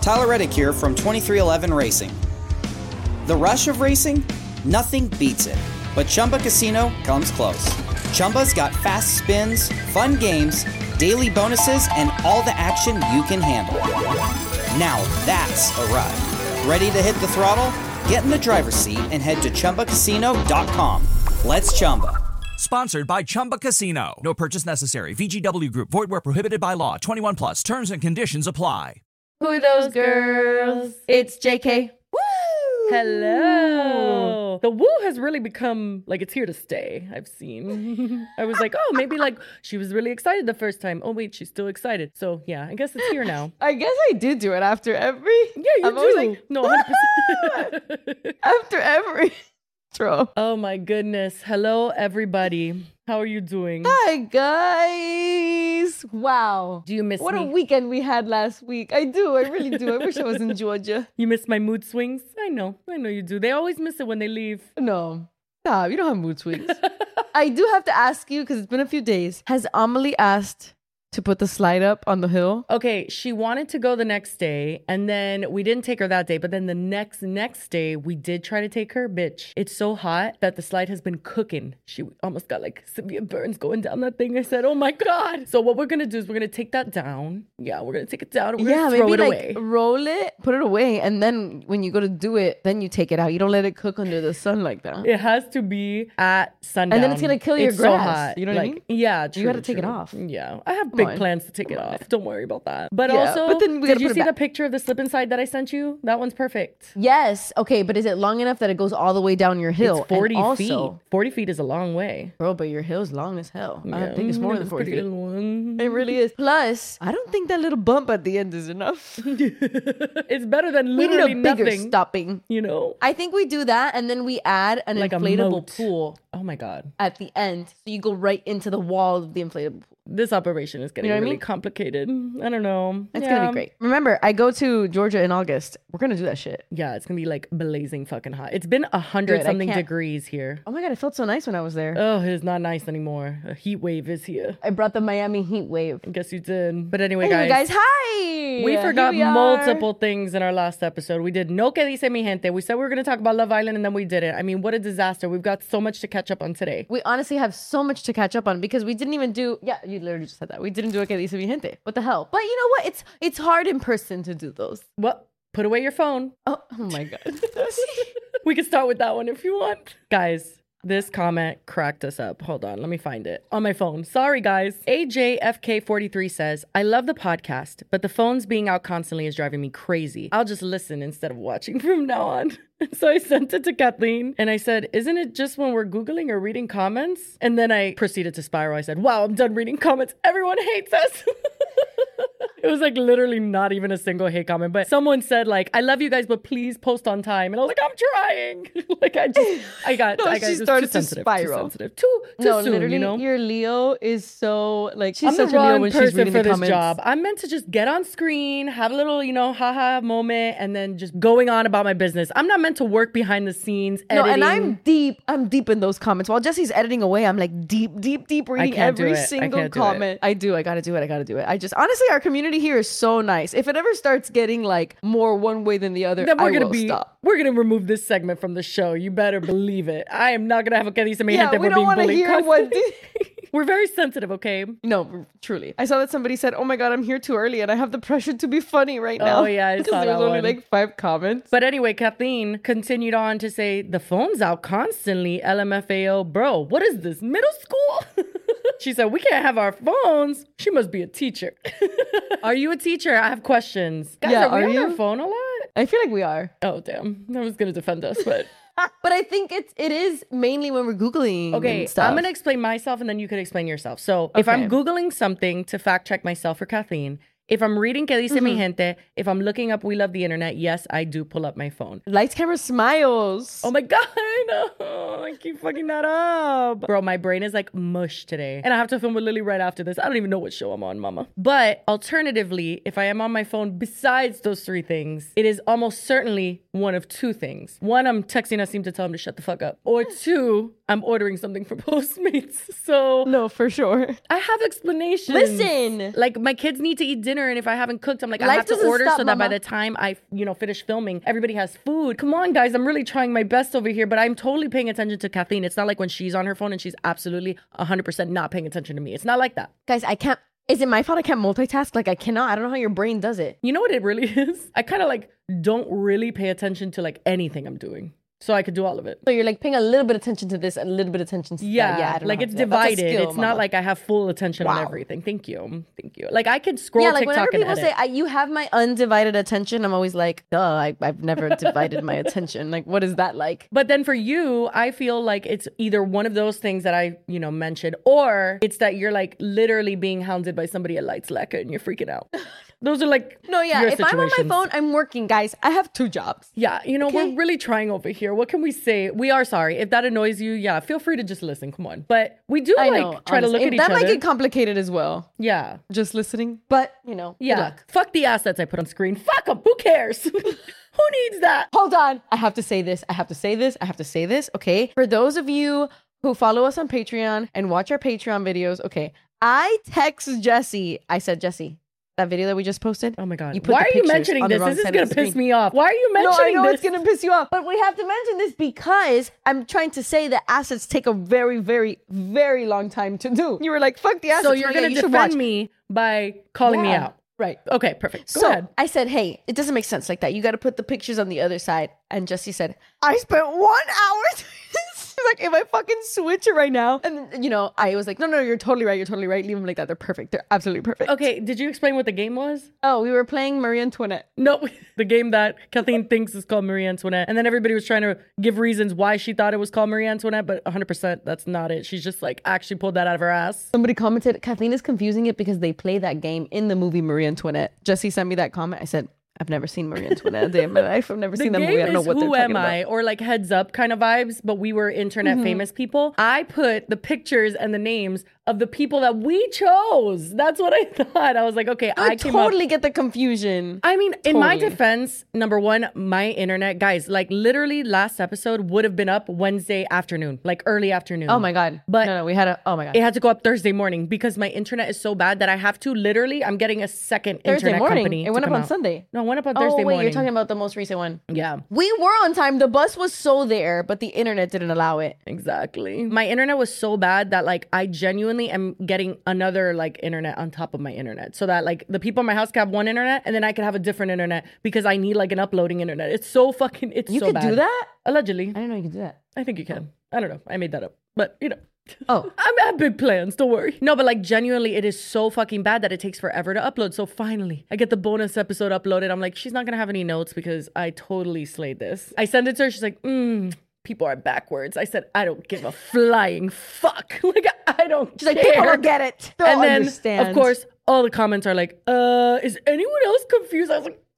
Tyler Reddick here from 2311 Racing. The rush of racing? Nothing beats it. But Chumba Casino comes close. Chumba's got fast spins, fun games, daily bonuses, and all the action you can handle. Now that's a ride. Ready to hit the throttle? Get in the driver's seat and head to ChumbaCasino.com. Let's Chumba. Sponsored by Chumba Casino. No purchase necessary. VGW Group. Void where prohibited by law. 21 plus. Terms and conditions apply. Who are those girls? It's JK. Woo! Hello. The woo has really become, like, it's here to stay, I've seen. I was like, oh, maybe, like, she was really excited the first time. Oh, wait, she's still excited. So, yeah, I guess it's here now. I guess I do it after every... Yeah, you do. Like, no, 100%. After every... Throw. Oh, my goodness. Hello, everybody. How are you doing? Hi, guys. Wow. Do you miss what me? What a weekend we had last week. I do. I really do. I wish I was in Georgia. You miss my mood swings? I know you do. They always miss it when they leave. No. Stop. You don't have mood swings. I do have to ask you, because it's been a few days. Has Amelie asked to put the slide up on the hill? Okay, she wanted to go the next day, and then we didn't take her that day, but then the next day, we did try to take her. Bitch, it's so hot that the slide has been cooking. She almost got like severe burns going down that thing. I said, oh my God. So what we're gonna do is we're gonna take that down. Yeah, we're gonna take it down and we're gonna throw it away. Roll it, put it away, and then when you go to do it, then you take it out. You don't let it cook under the sun like that. It has to be at sundown. And then it's gonna kill your grass. So hot. You know what I mean? Yeah, true, you gotta take it off. Yeah, I have big plans to take it off. Don't worry about that. But also, but then did you see the picture of the slip and slide that I sent you? That one's perfect. Yes. Okay, but is it long enough that it goes all the way down your hill? It's 40 feet. 40 feet is a long way. Bro, but your hill's long as hell. Yeah. I think it's more than 40 feet. Long. It really is. Plus, I don't think that little bump at the end is enough. It's better than literally we need a bigger nothing. Stopping. You know? I think we do that, and then we add an like inflatable pool. Oh my God. At the end. So you go right into the wall of the inflatable pool. This operation is getting really complicated. I don't know. It's going to be great. Remember, I go to Georgia in August. We're going to do that shit. Yeah, it's going to be like blazing fucking hot. It's been 100-something degrees here. Oh my God, it felt so nice when I was there. Oh, it is not nice anymore. A heat wave is here. I brought the Miami heat wave. I guess you did. But anyway, guys. Hi! We forgot multiple things in our last episode. We did No Que Dice Mi Gente. We said we were going to talk about Love Island, and then we didn't. I mean, what a disaster. We've got so much to catch up on today. We honestly have so much to catch up on because we didn't even do... Yeah, you literally just said that. We didn't do Que Dice Mi Gente. What the hell? But you know what? It's hard in person to do those. Well, put away your phone. Oh my God. We can start with that one if you want. Guys, this comment cracked us up. Hold on, let me find it on my phone. Sorry, guys. AJFK43 says, I love the podcast, but the phones being out constantly is driving me crazy. I'll just listen instead of watching from now on. So I sent it to Kathleen and I said, isn't it just when we're Googling or reading comments? And then I proceeded to spiral. I said, wow, I'm done reading comments. Everyone hates us. It was like literally not even a single hate comment, but someone said like, I love you guys, but please post on time. And I was like, I'm trying. Like she started to spiral. Too soon, literally, you know? your Leo is so like, she's I'm such the a Leo wrong when she's person reading for the this comments. job. I'm meant to just get on screen, have a little, haha moment, and then just going on about my business. I'm not meant to work behind the scenes, editing. No, and I'm deep in those comments. While Jesse's editing away, I'm like deep reading every single comment. I gotta do it. I just, honestly, our community here is so nice. If it ever starts getting like more one way than the other, then we're gonna remove this segment from the show. You better believe it. I am not gonna have a Que Dice Mi Gente. We don't want to hear what... We're very sensitive, okay? No, truly. I saw that somebody said, oh my God, I'm here too early and I have the pressure to be funny right now. Oh yeah, I saw that because there's only one. like 5 comments. But anyway, Kathleen continued on to say, the phone's out constantly, LMFAO. Bro, what is this, middle school? She said, we can't have our phones. She must be a teacher. Are you a teacher? I have questions. Guys, are we on our phone a lot? I feel like we are. Oh, damn. I was going to defend us, but... But I think it is mainly when we're Googling. Okay, stuff. I'm going to explain myself and then you could explain yourself. So if I'm Googling something to fact check myself or Kathleen, if I'm reading Que Dice Mi Gente, if I'm looking up We Love the Internet, yes, I do pull up my phone. Lights, camera, smiles. Oh my God, no, I keep fucking that up. Bro, my brain is like mush today. And I have to film with Lily right after this. I don't even know what show I'm on, mama. But alternatively, if I am on my phone besides those 3 things, it is almost certainly one of 2 things. 1, I'm texting Asim to tell him to shut the fuck up. Or 2, I'm ordering something from Postmates. So no, for sure. I have explanations. Listen. Like my kids need to eat dinner, and if I haven't cooked, I'm like, I Life have to doesn't order stop, so that by Mama. the time I, finish filming, everybody has food. Come on, guys. I'm really trying my best over here, but I'm totally paying attention to Kathleen. It's not like when she's on her phone and she's absolutely 100% not paying attention to me. It's not like that. Guys, I can't. Is it my fault I can't multitask? Like I cannot. I don't know how your brain does it. You know what it really is? I kind of like don't really pay attention to like anything I'm doing. So I could do all of it. So you're like paying a little bit of attention to this and a little bit of attention to that. Yeah, I don't like know it's how to do that. That's a divided. skill, It's Mama. not like I have full attention on everything. Thank you. Like I could scroll like TikTok whenever and people edit. say you have my undivided attention, I'm always like, duh, I've never divided my attention. Like, what is that like? But then for you, I feel like it's either one of those things that I, mentioned, or it's that you're like literally being hounded by somebody at Lights Leca and you're freaking out. Those are like your if situations. I'm on my phone, I'm working, guys. I have 2 jobs. Yeah, we're really trying over here. What can we say? We are sorry. If that annoys you, yeah, feel free to just listen. Come on. But we do I try know, to look honestly. at each That other. might get complicated as well. Yeah. Just listening. But, good luck. Fuck the assets I put on screen. Fuck them. Who cares? Who needs that? Hold on. I have to say this. Okay. For those of you who follow us on Patreon and watch our Patreon videos, okay. I text Jesse. I said, Jesse, that video that we just posted. Oh my God. You put Why the are you pictures mentioning on the this? wrong This is side going of to the piss screen. me off. Why are you mentioning No, I know this? it's going to piss you off. But we have to mention this because I'm trying to say that assets take a very, very, very long time to do. You were like, fuck the assets. So you're going to defend me by calling me out. Right. Okay, perfect. Go So ahead. I said, hey, it doesn't make sense like that. You got to put the pictures on the other side. And Jesse said, I spent 1 hour. She's like, if I fucking switch it right now. And, I was like, no, you're totally right. Leave them like that. They're perfect. They're absolutely perfect. Okay, did you explain what the game was? Oh, we were playing Marie Antoinette. No, the game that Kathleen thinks is called Marie Antoinette. And then everybody was trying to give reasons why she thought it was called Marie Antoinette, but 100% that's not it. She's just like actually pulled that out of her ass. Somebody commented, Kathleen is confusing it because they play that game in the movie Marie Antoinette. Jesse sent me that comment. I said, I've never seen Marie Antoinette a day in my life. I've never seen that movie. I don't know what they're talking about. Who Am I? Or like Heads Up kind of vibes, but we were internet famous people. I put the pictures and the names of the people that we chose. That's what I thought. I was like, okay, I totally get the confusion. I mean, in my defense, number one, my internet, guys, like literally last episode would have been up Wednesday afternoon, like early afternoon. Oh my God. But no, we had oh my God. It had to go up Thursday morning because my internet is so bad that I have to literally, I'm getting a second Thursday internet morning. company. It went up on Sunday. No, it went up on Thursday morning. You're talking about the most recent one. Yeah. We were on time. The bus was so there, but the internet didn't allow it. Exactly. My internet was so bad that like I genuinely am getting another like internet on top of my internet so that like the people in my house can have one internet and then I can have a different internet because I need like an uploading internet. It's so fucking, it's you so bad. You can do that? Allegedly. I didn't know you could do that. I think you can. I don't know. I made that up. But Oh. I have big plans, don't worry. No, but like genuinely, it is so fucking bad that it takes forever to upload. So finally, I get the bonus episode uploaded. I'm like, she's not gonna have any notes because I totally slayed this. I send it to her. She's like, people are backwards. I said, I don't give a flying fuck. Like, I don't She's care. like, people don't get it. They'll and then, understand. of course, all the comments are like, is anyone else confused? I was like,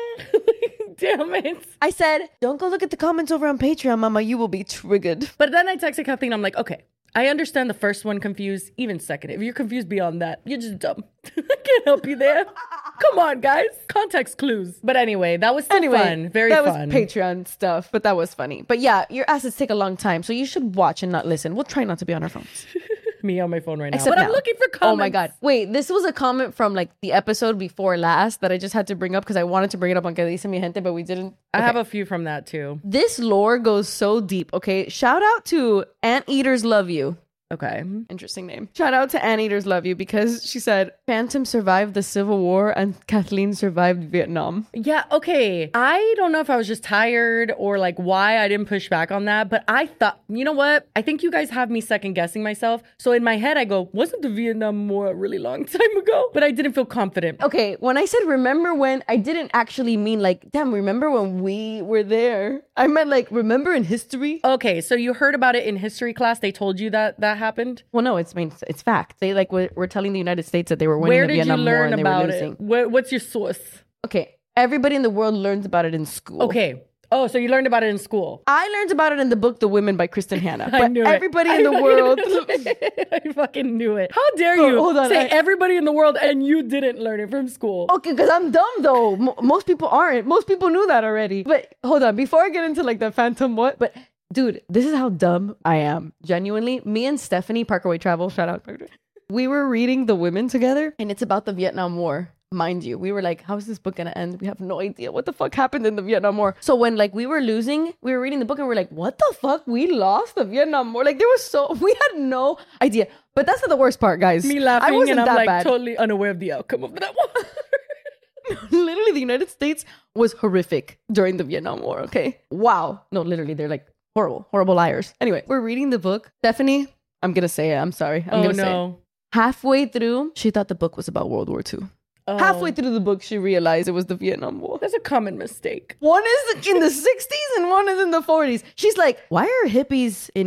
damn it. I said, don't go look at the comments over on Patreon, Mama. You will be triggered. But then I texted Kathleen. I'm like, okay, I understand the first one confused, even second. If you're confused beyond that, you're just dumb. I can't help you there. Come on, guys. Context clues. But anyway, that was still fun. Very fun. That was Patreon stuff, but that was funny. But yeah, your assets take a long time, so you should watch and not listen. We'll try not to be on our phones. Me on my phone right now. Except but now. I'm looking for comments. Oh my God. Wait, this was a comment from like the episode before last that I just had to bring up because I wanted to bring it up on Que Dice Mi Gente, but we didn't. I have a few from that too. This lore goes so deep. Okay. Shout out to Anteaters Love You. Okay. Interesting name. Shout out to Anteaters Love You because she said Phantom survived the Civil War and Kathleen survived Vietnam. Yeah, okay. I don't know if I was just tired or like why I didn't push back on that, but I thought, you know what? I think you guys have me second guessing myself. So in my head, I go, wasn't the Vietnam War a really long time ago? But I didn't feel confident. Okay, when I said remember when, I didn't actually mean like, damn, remember when we were there? I meant like, remember in history? Okay, so you heard about it in history class. They told you that happened? Well, no, it's fact. They like were telling the United States that they were winning the Vietnam War and they were losing. What's your source? Okay, everybody in the world learns about it in school. Okay. Oh, so you learned about it in school. I learned about it in the book The Women by Kristen Hanna. But I knew everybody it. in the world... I fucking knew it. How dare you say everybody in the world and you didn't learn it from school? Okay, because I'm dumb though. Most people aren't. Most people knew that already. But hold on, before I get into like the phantom what, but Dude, this is how dumb I am. Genuinely, me and Stephanie, Parkaway Travel, shout out. We were reading The Women together, and it's about the Vietnam War. Mind you, we were like, how is this book gonna end? We have no idea what the fuck happened in the Vietnam War. So when like we were losing, we were reading the book and we're like, what the fuck? We lost the Vietnam War. Like we had no idea. But that's not the worst part, guys. Me laughing and I'm like bad. Totally unaware of the outcome of that war. Literally, the United States was horrific during the Vietnam War, okay? Wow. No, literally, they're like horrible liars. Anyway, we're reading the book. Stephanie, I'm gonna say it. I'm sorry. I'm gonna say it. Halfway through, she thought the book was about World War II. Oh. Halfway through the book, she realized it was the Vietnam War. That's a common mistake. One is in the 60s and one is in the 40s. She's like, why are hippies in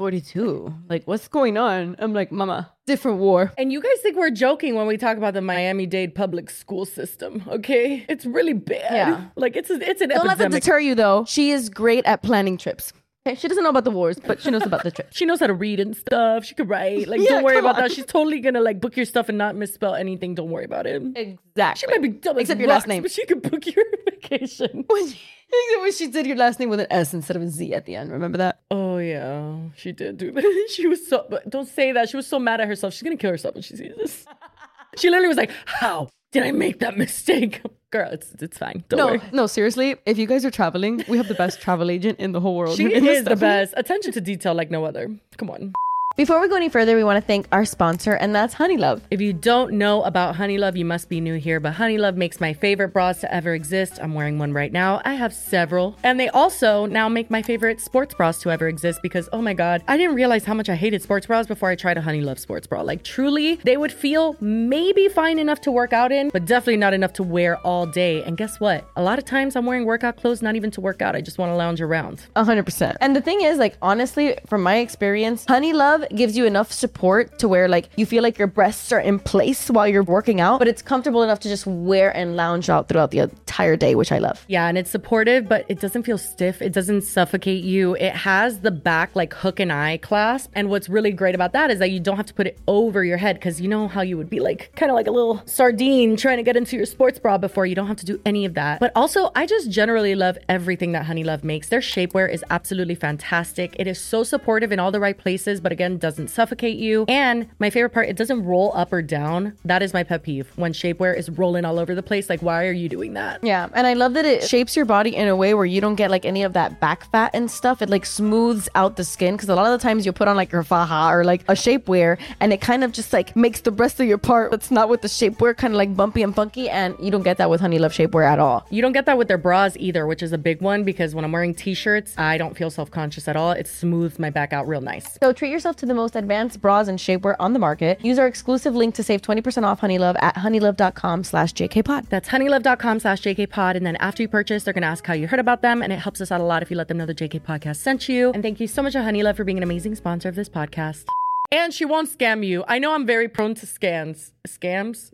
1942? Like, what's going on? I'm like, mama, different war. And you guys think we're joking when we talk about the Miami-Dade public school system, okay? It's really bad. Yeah. Like, it's an epidemic. Don't let that deter you, though. She is great at planning trips. She doesn't know about the wars, but she knows about the trip. She knows how to read and stuff. She could write. Like, don't worry about that. She's totally gonna like book your stuff and not misspell anything. Don't worry about it. Exactly. She might be dumb except your last name, but she could book your vacation. When she did your last name with an S instead of a Z at the end. Remember that? Oh yeah, she did do that. She was so. But don't say that. She was so mad at herself. She's gonna kill herself when she sees this. She literally was like, "How did I make that mistake?" Girl, it's fine. Don't worry. No, seriously. If you guys are traveling, we have the best travel agent in the whole world. She is the best. Attention to detail like no other. Come on. Before we go any further, we want to thank our sponsor, and that's Honeylove. If you don't know about Honeylove, you must be new here, but Honeylove makes my favorite bras to ever exist. I'm wearing one right now. I have several. And they also now make my favorite sports bras to ever exist because, oh my God, I didn't realize how much I hated sports bras before I tried a Honeylove sports bra. Like, truly, they would feel maybe fine enough to work out in, but definitely not enough to wear all day. And guess what? A lot of times I'm wearing workout clothes, not even to work out. I just want to lounge around. 100%. And the thing is, like, honestly, from my experience, Honeylove gives you enough support to where like you feel like your breasts are in place while you're working out, but it's comfortable enough to just wear and lounge out throughout the entire day, which I love. Yeah, and it's supportive, but it doesn't feel stiff. It doesn't suffocate you. It has the back like hook and eye clasp. And what's really great about that is that you don't have to put it over your head because you know how you would be like kind of like a little sardine trying to get into your sports bra before. You don't have to do any of that. But also, I just generally love everything that Honeylove makes. Their shapewear is absolutely fantastic. It is so supportive in all the right places, but again, doesn't suffocate you. And my favorite part, it doesn't roll up or down. That is my pet peeve. When shapewear is rolling all over the place, like, why are you doing that? Yeah, and I love that it shapes your body in a way where you don't get like any of that back fat and stuff. It like smooths out the skin because a lot of the times you'll put on like your faja or like a shapewear and it kind of just like makes the rest of your part that's not with the shapewear kind of like bumpy and funky, and you don't get that with Honeylove shapewear at all. You don't get that with their bras either, which is a big one because when I'm wearing t-shirts, I don't feel self-conscious at all. It smooths my back out real nice. So treat yourself to the most advanced bras and shapewear on the market. Use our exclusive link to save 20% off Honeylove at honeylove.com/JKPod. That's honeylove.com/JKPod. And then after you purchase, they're going to ask how you heard about them. And it helps us out a lot if you let them know the JK Podcast sent you. And thank you so much to Honeylove for being an amazing sponsor of this podcast. And she won't scam you. I know I'm very prone to scams. Scams?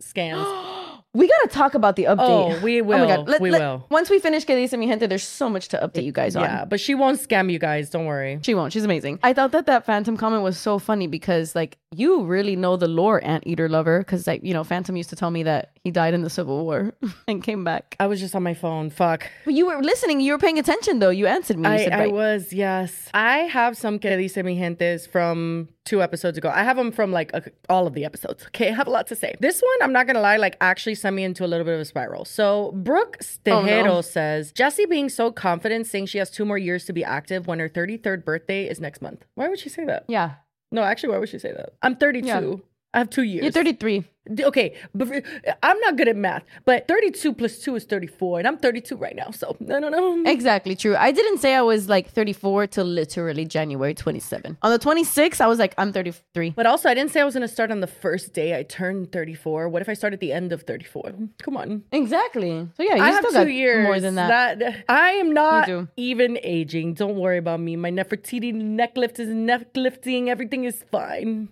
We got to talk about the update. Oh, we will. Oh my God. We will. Once we finish Que Dice Mi Gente, there's so much to update you guys on. Yeah, but she won't scam you guys. Don't worry. She won't. She's amazing. I thought that Phantom comment was so funny because, like, you really know the lore, Anteater Lover. Because, like, you know, Phantom used to tell me that he died in the Civil War and came back. I was just on my phone. Fuck. But you were listening. You were paying attention, though. You answered me. I was, yes. I have some Que Dice Mi Gentes from 2 episodes ago. I have them from, like, all of the episodes. Okay, I have a lot to say. This one, I'm not going to lie, like, actually sent me into a little bit of a spiral. So Brooke Stejero says, Jessie being so confident saying she has 2 more years to be active when her 33rd birthday is next month. Why would she say that? Yeah. No, actually, why would she say that? I'm 32. Yeah. I have 2 years. You're 33. Okay, but I'm not good at math, but 32 plus 2 is 34, and I'm 32 right now, so no. Exactly, true. I didn't say I was like 34 till literally January 27. On the 26th, I was like, I'm 33. But also, I didn't say I was going to start on the first day I turned 34. What if I start at the end of 34? Come on. Exactly. So yeah, you I still have got 2 years. More than that. I am not even aging. Don't worry about me. My Nefertiti neck lift is neck lifting. Everything is fine.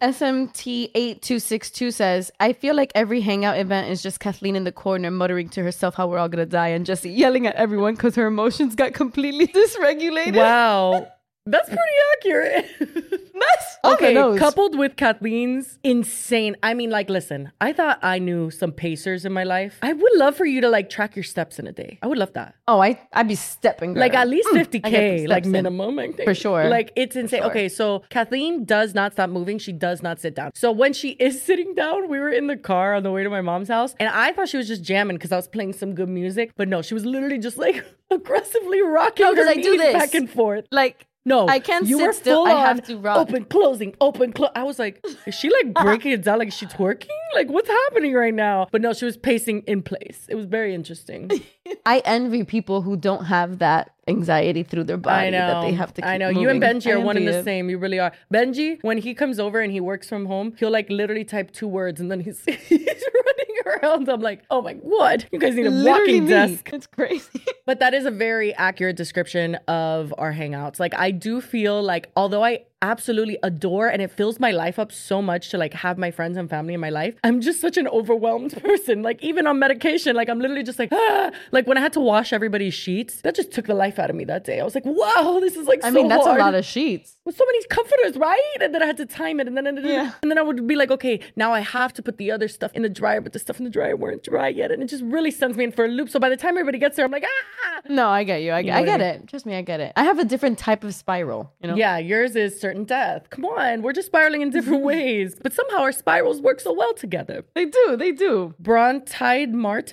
SMT8262 says, I feel like every hangout event is just Kathleen in the corner muttering to herself how we're all gonna die and Jessie yelling at everyone because her emotions got completely dysregulated. Wow. That's pretty accurate. That's okay. Coupled with Kathleen's insane. I mean, like, listen, I thought I knew some pacers in my life. I would love for you to like track your steps in a day. I would love that. Oh, I'd be stepping. Girl. Like at least 50K, like minimum. I think. For sure. Like it's insane. Sure. Okay, so Kathleen does not stop moving. She does not sit down. So when she is sitting down, we were in the car on the way to my mom's house, and I thought she was just jamming because I was playing some good music. But no, she was literally just like aggressively rocking her knees back and forth. Like, no, I can't sit still. I have to rock. Open, closing, open, close. I was like, is she like breaking it down? Like, is she twerking? Like, what's happening right now? But no, she was pacing in place. It was very interesting. I envy people who don't have that anxiety through their body that they have to keep moving. You and Benji are one and the same. You really are. Benji, when he comes over and he works from home, he'll like literally type 2 words and then he's running around. I'm like, oh my God, you guys need a walking desk. It's crazy. But that is a very accurate description of our hangouts. Like, I do feel like, although I absolutely adore and it fills my life up so much to like have my friends and family in my life, I'm just such an overwhelmed person. Like, even on medication, like I'm literally just like, like when I had to wash everybody's sheets, that just took the life out of me that day. I was like, wow, this is like so hard. That's a lot of sheets. With so many comforters, right? And then I had to time it, and then I would be like, okay, now I have to put the other stuff in the dryer, but the stuff in the dryer weren't dry yet, and it just really sends me in for a loop. So by the time everybody gets there, I'm like, No, I get you. I get it. Trust me, I get it. I have a different type of spiral. You know? Yeah, yours is certain death. Come on, we're just spiraling in different ways, but somehow our spirals work so well together. They do. Brontide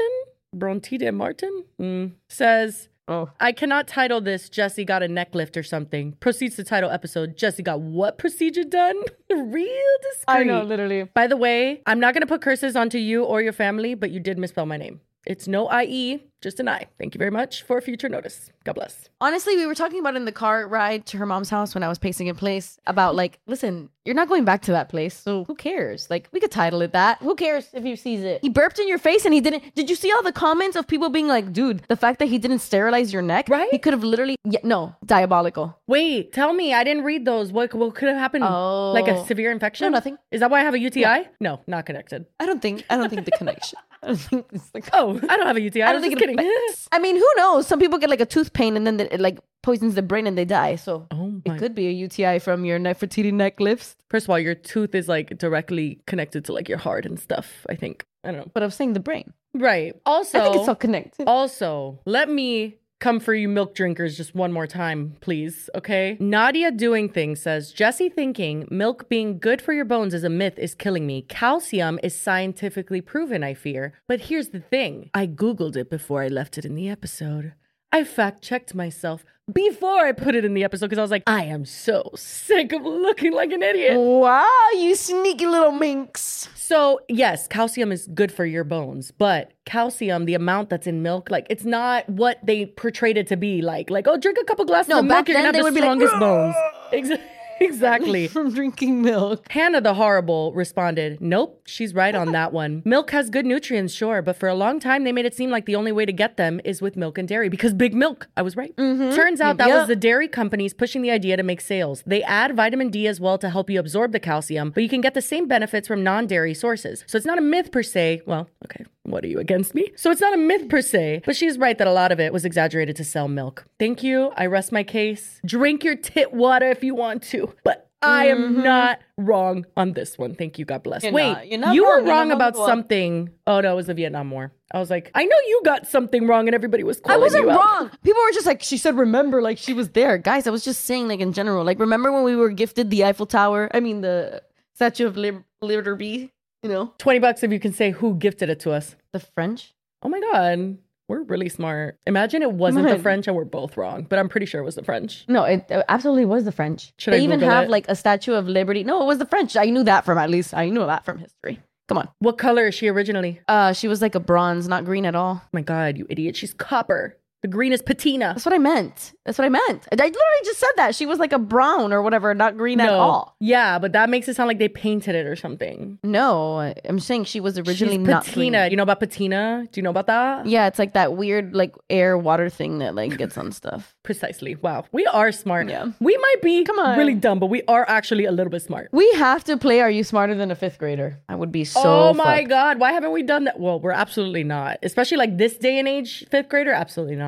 Martin says, I cannot title this Jesse got a neck lift or something. Proceeds to title episode Jesse got what procedure done? Real discreet. I know, literally. By the way, I'm not going to put curses onto you or your family, but you did misspell my name. It's no IE, just an I. Thank you very much for future notice. God bless. Honestly, we were talking about in the car ride to her mom's house when I was pacing in place about like, listen, you're not going back to that place, so who cares? Like, we could title it that. Who cares if he sees it? He burped in your face and he didn't. Did you see all the comments of people being like, dude, the fact that he didn't sterilize your neck? Right? He could have literally, diabolical. Wait, tell me. I didn't read those. What could have happened? Oh. Like a severe infection? No, nothing. Is that why I have a UTI? Yeah. No, not connected. I don't think the connection. I don't think it's like, I don't have a UTI. I don't think kidding. I mean, who knows? Some people get like a tooth pain and then it like poisons the brain and they die. So it could be a UTI from your Nefertiti neck lifts. First of all, your tooth is like directly connected to like your heart and stuff, I think. I don't know. But I'm saying the brain. Right. Also, I think it's all connected. Also, let me come for you milk drinkers just one more time, please, okay? Nadia Doing Things says, Jesse thinking milk being good for your bones is a myth is killing me. Calcium is scientifically proven, I fear. But here's the thing. I Googled it before I left it in the episode. I fact-checked myself before I put it in the episode because I was like, I am so sick of looking like an idiot. Wow, you sneaky little minx. So yes, calcium is good for your bones, but calcium, the amount that's in milk, like it's not what they portrayed it to be like, oh, drink a couple glasses of milk, you're gonna have the strongest bones. Exactly. From drinking milk. Hannah the Horrible responded, nope, she's right on that one. Milk has good nutrients, sure, but for a long time they made it seem like the only way to get them is with milk and dairy because big milk. I was right. Mm-hmm. Turns out that was the dairy companies pushing the idea to make sales. They add vitamin D as well to help you absorb the calcium, but you can get the same benefits from non-dairy sources. So it's not a myth per se. Well, okay. What are you, against me? So it's not a myth per se, but she's right that a lot of it was exaggerated to sell milk. Thank you. I rest my case. Drink your tit water if you want to, but I am not wrong on this one. Thank you. God bless. Wait, you were wrong about something. Oh, no, it was the Vietnam War. I was like, I know you got something wrong and everybody was calling you out. I wasn't wrong. People were just like, she said, remember, like she was there. Guys, I was just saying like in general, like remember when we were gifted the Eiffel Tower? I mean, the Statue of Liberty, you know? $20 if you can say who gifted it to us. The French. Oh my God. We're really smart. Imagine it wasn't the French and we're both wrong, but I'm pretty sure it was the French. No, it absolutely was the French. They even have like a Statue of Liberty. No, it was the French. I knew that from history. Come on. What color is she originally? She was like a bronze, not green at all. Oh my God, you idiot. She's copper. The green is patina. That's what I meant. I literally just said that. She was like a brown or whatever, not green at all. Yeah, but that makes it sound like they painted it or something. No, I'm saying she was originally not patina. Green. You know about patina? Do you know about that? Yeah, it's like that weird like air water thing that like gets on stuff. Precisely. Wow. We are smart. Yeah. We might be really dumb, but we are actually a little bit smart. We have to play Are You Smarter Than a Fifth Grader? I would be so Oh my God. Why haven't we done that? Well, we're absolutely not. Especially like this day and age, fifth grader? Absolutely not.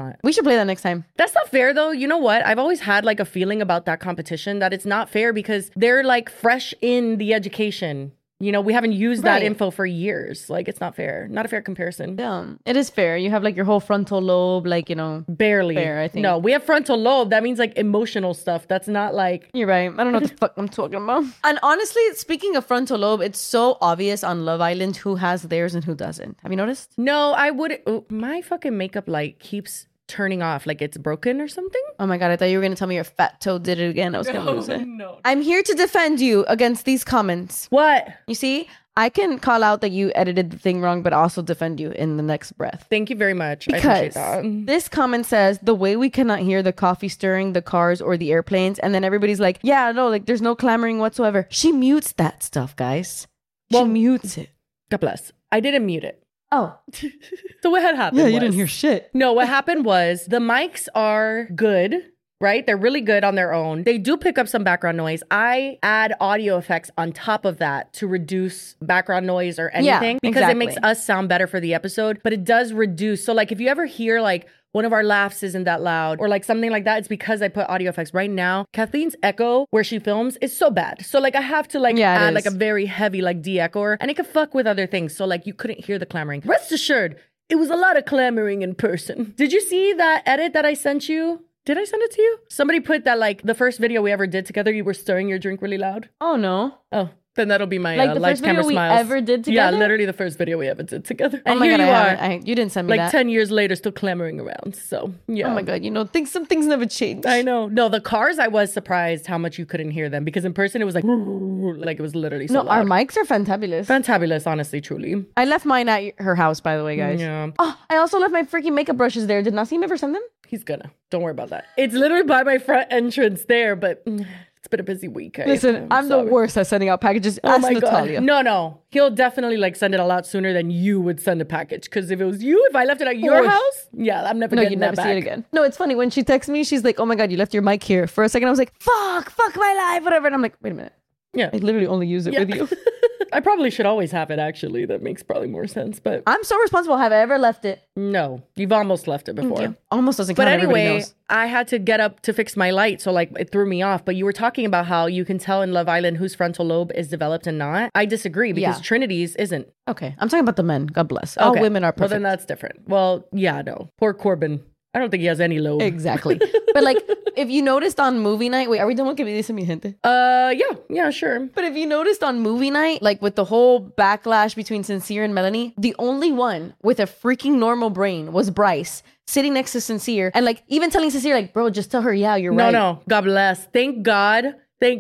not. We should play that next time. That's not fair though. You know what? I've always had like a feeling about that competition that it's not fair because they're like fresh in the education. You know, we haven't used that info for years. Like, it's not fair. Not a fair comparison. Yeah, it is fair. You have like your whole frontal lobe, like, you know. Barely. Fair, I think. No, we have frontal lobe. That means like emotional stuff. That's not like. You're right. I don't know what the fuck I'm talking about. And honestly, speaking of frontal lobe, it's so obvious on Love Island who has theirs and who doesn't. Have you noticed? No, I would. My fucking makeup light keeps turning off like it's broken or something. Oh my God, I thought you were going to tell me your fat toe did it again. I was going to lose it. No. I'm here to defend you against these comments. What? You see, I can call out that you edited the thing wrong, but also defend you in the next breath. Thank you very much. Because I appreciate that. This comment says, the way we cannot hear the coffee stirring, the cars, or the airplanes. And then everybody's like, yeah, no, like there's no clamoring whatsoever. She mutes that stuff, guys. She mutes it. God bless. I didn't mute it. Oh. So what had happened you didn't hear shit. No, what happened was the mics are good, right? They're really good on their own. They do pick up some background noise. I add audio effects on top of that to reduce background noise or anything because it makes us sound better for the episode, but it does reduce. So like if you ever hear like one of our laughs isn't that loud or like something like that, it's because I put audio effects. Right now, Kathleen's echo where she films is so bad. So like I have to like add like a very heavy like de-echoer and it could fuck with other things. So like you couldn't hear the clamoring. Rest assured, it was a lot of clamoring in person. Did you see that edit that I sent you? Did I send it to you? Somebody put that like the first video we ever did together, you were stirring your drink really loud. Oh no. Oh. Then that'll be my like the lights, first video we ever did together? Yeah, literally the first video we ever did together. And oh my here God, you are. You didn't send me like that. 10 years later, still clamoring around. So, yeah. Oh my God, you know, some things never change. I know. No, the cars, I was surprised how much you couldn't hear them because in person it was like it was literally so loud. Our mics are fantabulous. Fantabulous, honestly, truly. I left mine at her house, by the way, guys. Yeah. Oh, I also left my freaking makeup brushes there. Did Nassim ever send them? He's gonna. Don't worry about that. It's literally by my front entrance there, but it's been a busy week. Listen, I'm the worst at sending out packages. Ask Natalia. No. He'll definitely like send it a lot sooner than you would send a package. Because if it was you, if I left it at your house, I'm never getting that back. See it again. No, it's funny. When she texts me, she's like, oh my God, you left your mic here. For a second, I was like, fuck my life, whatever. And I'm like, wait a minute. Yeah. I literally only use it with you. I probably should always have it, actually. That makes probably more sense. But I'm so responsible. Have I ever left it? No. You've almost left it before. Yeah. Almost doesn't count. But anyway, I had to get up to fix my light. So like it threw me off. But you were talking about how you can tell in Love Island whose frontal lobe is developed and not. I disagree because Trinity's isn't. Okay. I'm talking about the men. God bless. All women are perfect. Well, then that's different. Well, yeah, no. Poor Corbin. I don't think he has any lobe. Exactly. But like, if you noticed on movie night, wait, are we done with Que Me Dice Mi Gente? Yeah, sure. But if you noticed on movie night, like with the whole backlash between Sincere and Melanie, the only one with a freaking normal brain was Bryce, sitting next to Sincere and like even telling Sincere, like, bro, just tell her, yeah, you're right. No, God bless. Thank God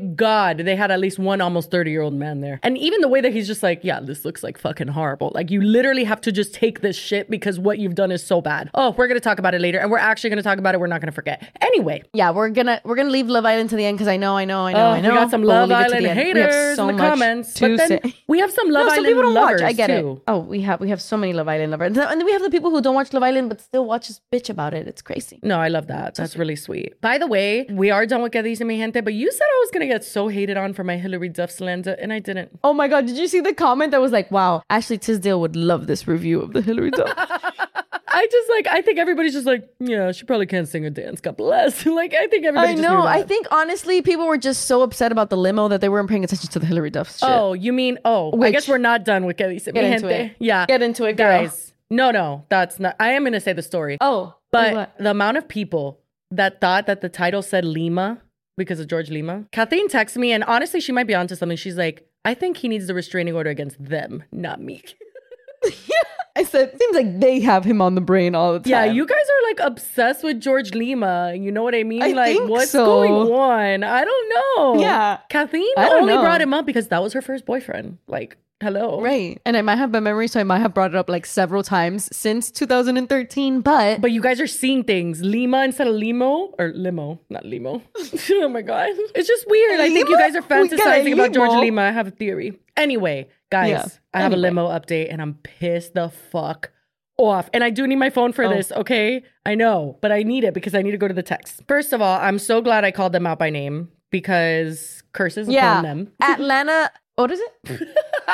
they had at least one almost 30-year-old man there. And even the way that he's just like, yeah, this looks like fucking horrible. Like you literally have to just take this shit because what you've done is so bad. Oh, we're going to talk about it later. And we're actually going to talk about it. We're not going to forget. Anyway. Yeah, we're going to leave Love Island to the end because I know. We got some Love Island haters in the comments. But then we have some Love Island people don't lovers watch. I get too. it. Oh, we have so many Love Island lovers. And then we have the people who don't watch Love Island but still watch us bitch about it. It's crazy. No, I love that. That's really sweet. By the way, we are done with Que Dice Mi Gente, but you said I was going to get so hated on for my Hilary Duff slander, and I didn't. Oh my God, did you see the comment that was like, wow, Ashley Tisdale would love this review of the Hilary Duff? I think everybody's just like, yeah, she probably can't sing or dance. God bless. Like, I think everybody just knew that. I think honestly, people were just so upset about the limo that they weren't paying attention to the Hilary Duff shit. Oh, you mean, I guess we're not done with Que Dice Mi Gente. Yeah. Get into it, girl. Guys. No, that's not. I am going to say the story. Oh. But the amount of people that thought that the title said Lima because of George Lima. Kathleen texted me, and honestly, she might be onto something. She's like, I think he needs the restraining order against them, not me. I said, seems like they have him on the brain all the time. Yeah, you guys are like obsessed with George Lima. You know what I mean? I think what's so. going on? I don't know. Yeah. Kathleen only brought him up because that was her first boyfriend. Like, hello. Right. And it might have been memory, so I might have brought it up like several times since 2013, but you guys are seeing things. Lima instead of limo. Or limo. Not limo. Oh my God. It's just weird. I think you guys are fantasizing about George Lima. I have a theory. Anyway, guys, I have a limo update and I'm pissed the fuck off. And I do need my phone for this, okay? I know, but I need it because I need to go to the text. First of all, I'm so glad I called them out by name because curses upon them. Atlanta What is it?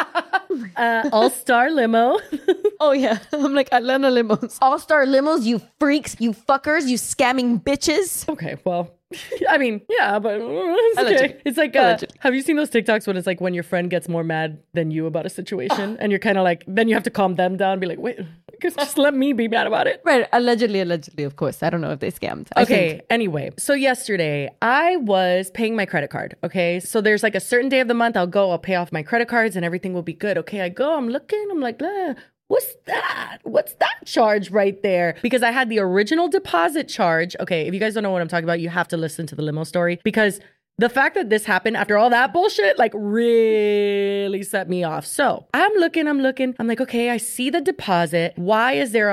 All-Star Limo. Oh, yeah. I'm like, Atlanta Limos. All-Star Limos, you freaks, you fuckers, you scamming bitches. Okay, well, I mean, yeah, but it's okay. It's like, have you seen those TikToks when it's like when your friend gets more mad than you about a situation and you're kind of like, then you have to calm them down and be like, wait, just let me be mad about it. Right. Allegedly, of course. I don't know if they scammed. Okay. Anyway, so yesterday I was paying my credit card. Okay. So there's like a certain day of the month I'll pay off my credit cards and everything will be good. Okay. I go, I'm looking, I'm like, what's that? What's that charge right there? Because I had the original deposit charge. Okay, if you guys don't know what I'm talking about, you have to listen to the limo story because the fact that this happened after all that bullshit, like really set me off. So I'm looking. I'm like, okay, I see the deposit. Why is there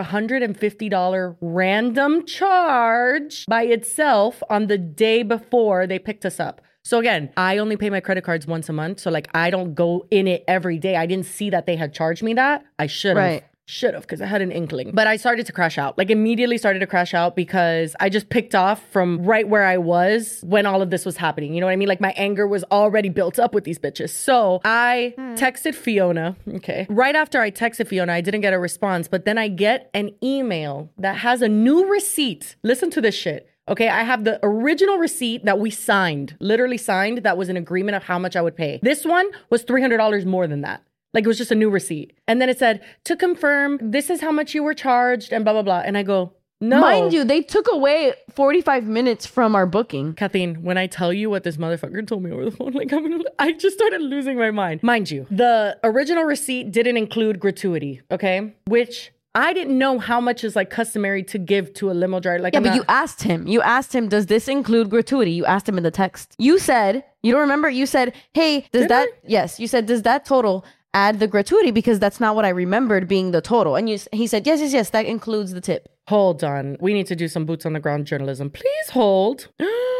$150 random charge by itself on the day before they picked us up? So again, I only pay my credit cards once a month. So like, I don't go in it every day. I didn't see that they had charged me that. I should have. Right. Should have, because I had an inkling. But I started to crash out. Like immediately started to crash out because I just picked off from right where I was when all of this was happening. You know what I mean? Like my anger was already built up with these bitches. So I texted Fiona. Okay. Right after I texted Fiona, I didn't get a response. But then I get an email that has a new receipt. Listen to this shit. Okay, I have the original receipt that we signed, literally signed, that was an agreement of how much I would pay. This one was $300 more than that. Like it was just a new receipt. And then it said, to confirm, this is how much you were charged and blah, blah, blah. And I go, no. Mind you, they took away 45 minutes from our booking. Kathleen, when I tell you what this motherfucker told me over the phone, like I just started losing my mind. Mind you, the original receipt didn't include gratuity, okay? Which I didn't know how much is like customary to give to a limo driver. Like, yeah, but you asked him, does this include gratuity? You asked him in the text. You said, you don't remember? You said, hey, does that total add the gratuity? Because that's not what I remembered being the total. And he said, yes, that includes the tip. Hold on. We need to do some boots on the ground journalism. Please hold.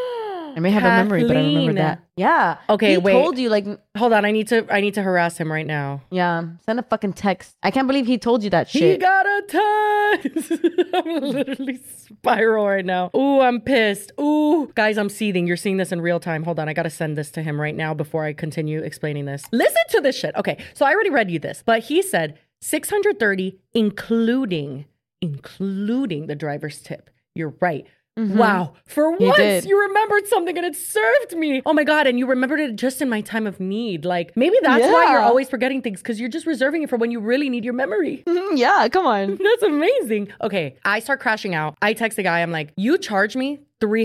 I may have a memory, but I remember that. Yeah. Okay, wait. He told you, like... Hold on, I need to harass him right now. Yeah. Send a fucking text. I can't believe he told you that shit. He got a text! I'm literally spiral right now. Ooh, I'm pissed. Ooh. Guys, I'm seething. You're seeing this in real time. Hold on, I gotta send this to him right now before I continue explaining this. Listen to this shit. Okay, so I already read you this, but he said $630 including the driver's tip. You're right. Mm-hmm. Wow. For once, you remembered something and it served me. Oh my God. And you remembered it just in my time of need. Like, maybe that's why you're always forgetting things, because you're just reserving it for when you really need your memory. Yeah, come on. That's amazing. Okay. I start crashing out. I text the guy. I'm like, you charged me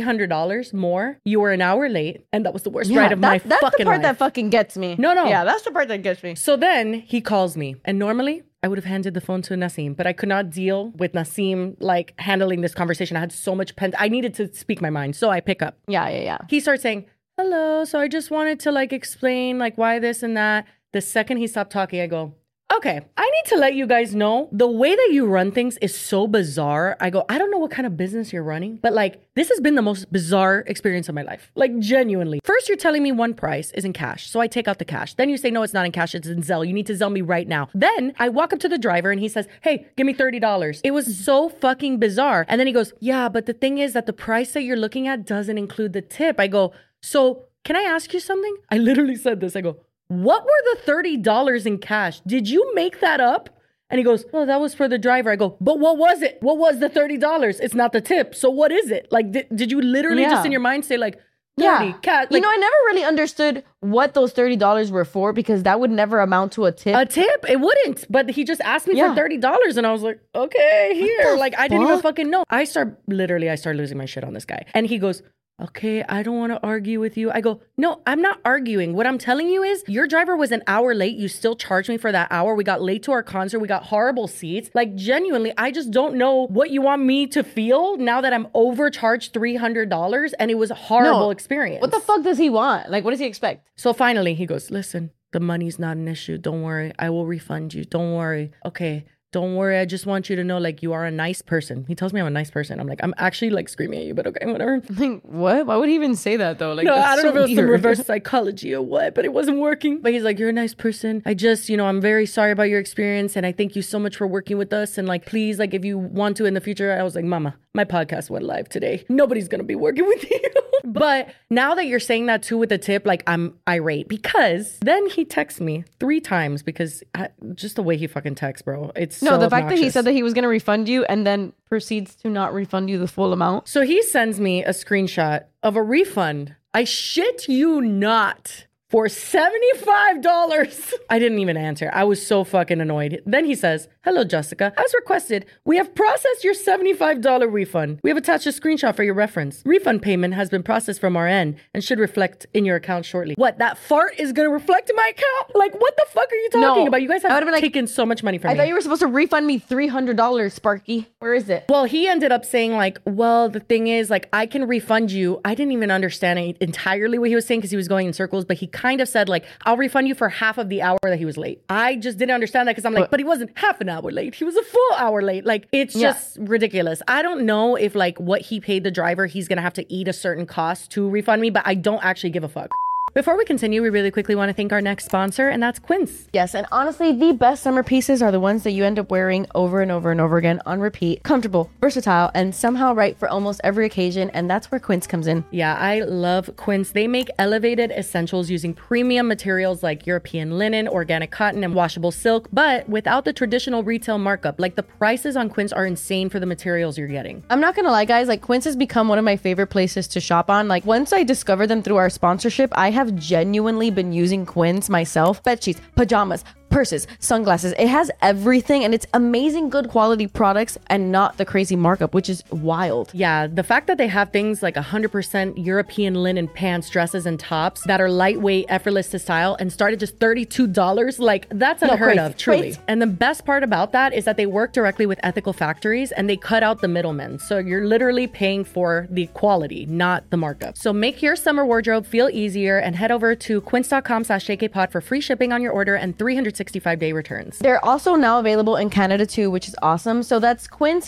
$300 more. You were an hour late. And that was the worst ride of my fucking life. That's the part that fucking gets me. No. Yeah, that's the part that gets me. So then he calls me. And normally I would have handed the phone to Nassim, but I could not deal with Nassim like handling this conversation. I had so much I needed to speak my mind. So I pick up. Yeah. He starts saying, hello. So I just wanted to like explain like why this and that. The second he stopped talking, I go, okay, I need to let you guys know the way that you run things is so bizarre. I go, I don't know what kind of business you're running, but like this has been the most bizarre experience of my life. Like genuinely. First, you're telling me one price is in cash. So I take out the cash. Then you say, no, it's not in cash. It's in Zelle. You need to Zelle me right now. Then I walk up to the driver and he says, hey, give me $30. It was so fucking bizarre. And then he goes, yeah, but the thing is that the price that you're looking at doesn't include the tip. I go, so can I ask you something? I literally said this. I go, what were the $30 in cash? Did you make that up? And he goes, well, that was for the driver. I go, but what was it? What was the $30? It's not the tip. So what is it? Like, did you literally just in your mind say like, 30 cash? Like, I never really understood what those $30 were for, because that would never amount to a tip. A tip? It wouldn't. But he just asked me for $30 and I was like, okay, here. Like, I didn't even fucking know. I start losing my shit on this guy. And he goes, okay, I don't want to argue with you. I go, no, I'm not arguing. What I'm telling you is your driver was an hour late. You still charged me for that hour. We got late to our concert. We got horrible seats. Like genuinely, I just don't know what you want me to feel now that I'm overcharged $300 and it was a horrible experience. What the fuck does he want? Like, what does he expect? So finally he goes, listen, the money's not an issue. Don't worry. I will refund you. Don't worry. Okay. Don't worry. I just want you to know, like, you are a nice person. He tells me I'm a nice person. I'm like, I'm actually like screaming at you, but okay, whatever. Like, what? Why would he even say that though? Like, no, I don't know if it was some reverse psychology or what, but it wasn't working. But he's like, you're a nice person. I just, I'm very sorry about your experience. And I thank you so much for working with us. And like, please, like, if you want to in the future, I was like, mama, my podcast went live today. Nobody's going to be working with you. But now that you're saying that too with the tip, like I'm irate because then he texts me 3 times because just the way he fucking texts, bro. It's so the fact obnoxious. that he said that he was going to refund you and then proceeds to not refund you the full amount. So he sends me a screenshot of a refund. I shit you not. For $75. I didn't even answer. I was so fucking annoyed. Then he says, hello, Jessica. As requested, we have processed your $75 refund. We have attached a screenshot for your reference. Refund payment has been processed from our end and should reflect in your account shortly. What, that fart is going to reflect in my account? Like, what the fuck are you talking about? You guys have taken so much money from me. I thought you were supposed to refund me $300, Sparky. Where is it? Well, he ended up saying like, well, the thing is, like, I can refund you. I didn't even understand entirely what he was saying because he was going in circles, but he kind of said like, I'll refund you for half of the hour that he was late. I just didn't understand that because I'm like, but he wasn't half an hour late. He was a full hour late. Like, it's just ridiculous. I don't know if like what he paid the driver, he's going to have to eat a certain cost to refund me, but I don't actually give a fuck. Before we continue, we really quickly want to thank our next sponsor, and that's Quince. Yes, and honestly, the best summer pieces are the ones that you end up wearing over and over and over again on repeat. Comfortable, versatile, and somehow right for almost every occasion, and that's where Quince comes in. Yeah, I love Quince. They make elevated essentials using premium materials like European linen, organic cotton, and washable silk, but without the traditional retail markup. Like, the prices on Quince are insane for the materials you're getting. I'm not gonna lie, guys, like Quince has become one of my favorite places to shop on. Like, once I discovered them through our sponsorship, I have genuinely been using Quince myself. Bed sheets, pajamas, purses, sunglasses. It has everything, and it's amazing good quality products and not the crazy markup, which is wild. Yeah, the fact that they have things like 100% European linen pants, dresses, and tops that are lightweight, effortless to style, and start at just $32, like, that's unheard of, truly. Crazy. And the best part about that is that they work directly with ethical factories, and they cut out the middlemen. So you're literally paying for the quality, not the markup. So make your summer wardrobe feel easier and head over to quince.com/jkpod for free shipping on your order and 365-day returns. They're also now available in Canada too, which is awesome. So that's Quince,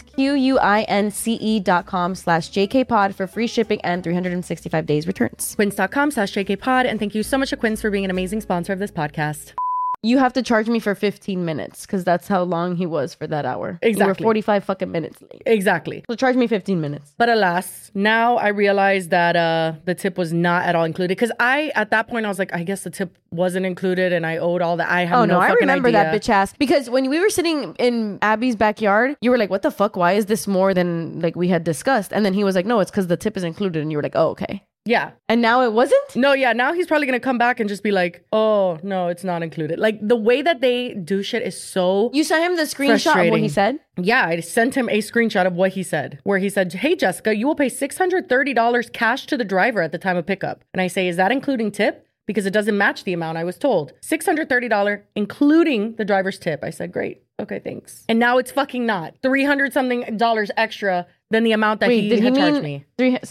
QUINCE.com/JKPod for free shipping and 365 days returns. Quince.com/JKPod, and thank you so much to Quince for being an amazing sponsor of this podcast. You have to charge me for 15 minutes because that's how long he was for that hour. Exactly. You were 45 fucking minutes late. Exactly. So charge me 15 minutes. But alas, now I realize that the tip was not at all included. Because at that point, I was like, I guess the tip wasn't included and I owed all that. I have no fucking idea. I remember that bitch ass. Because when we were sitting in Abby's backyard, you were like, what the fuck? Why is this more than like we had discussed? And then he was like, no, it's because the tip is included. And you were like, oh, okay. Yeah. And now it wasn't? No, yeah. Now he's probably going to come back and just be like, oh, no, it's not included. Like, the way that they do shit is so You sent him the screenshot of what he said? Yeah, I sent him a screenshot of what he said, where he said, hey, Jessica, you will pay $630 cash to the driver at the time of pickup. And I say, is that including tip? Because it doesn't match the amount I was told. $630, including the driver's tip. I said, great. Okay, thanks. And now it's fucking not. $300-something extra than the amount that he had charged me.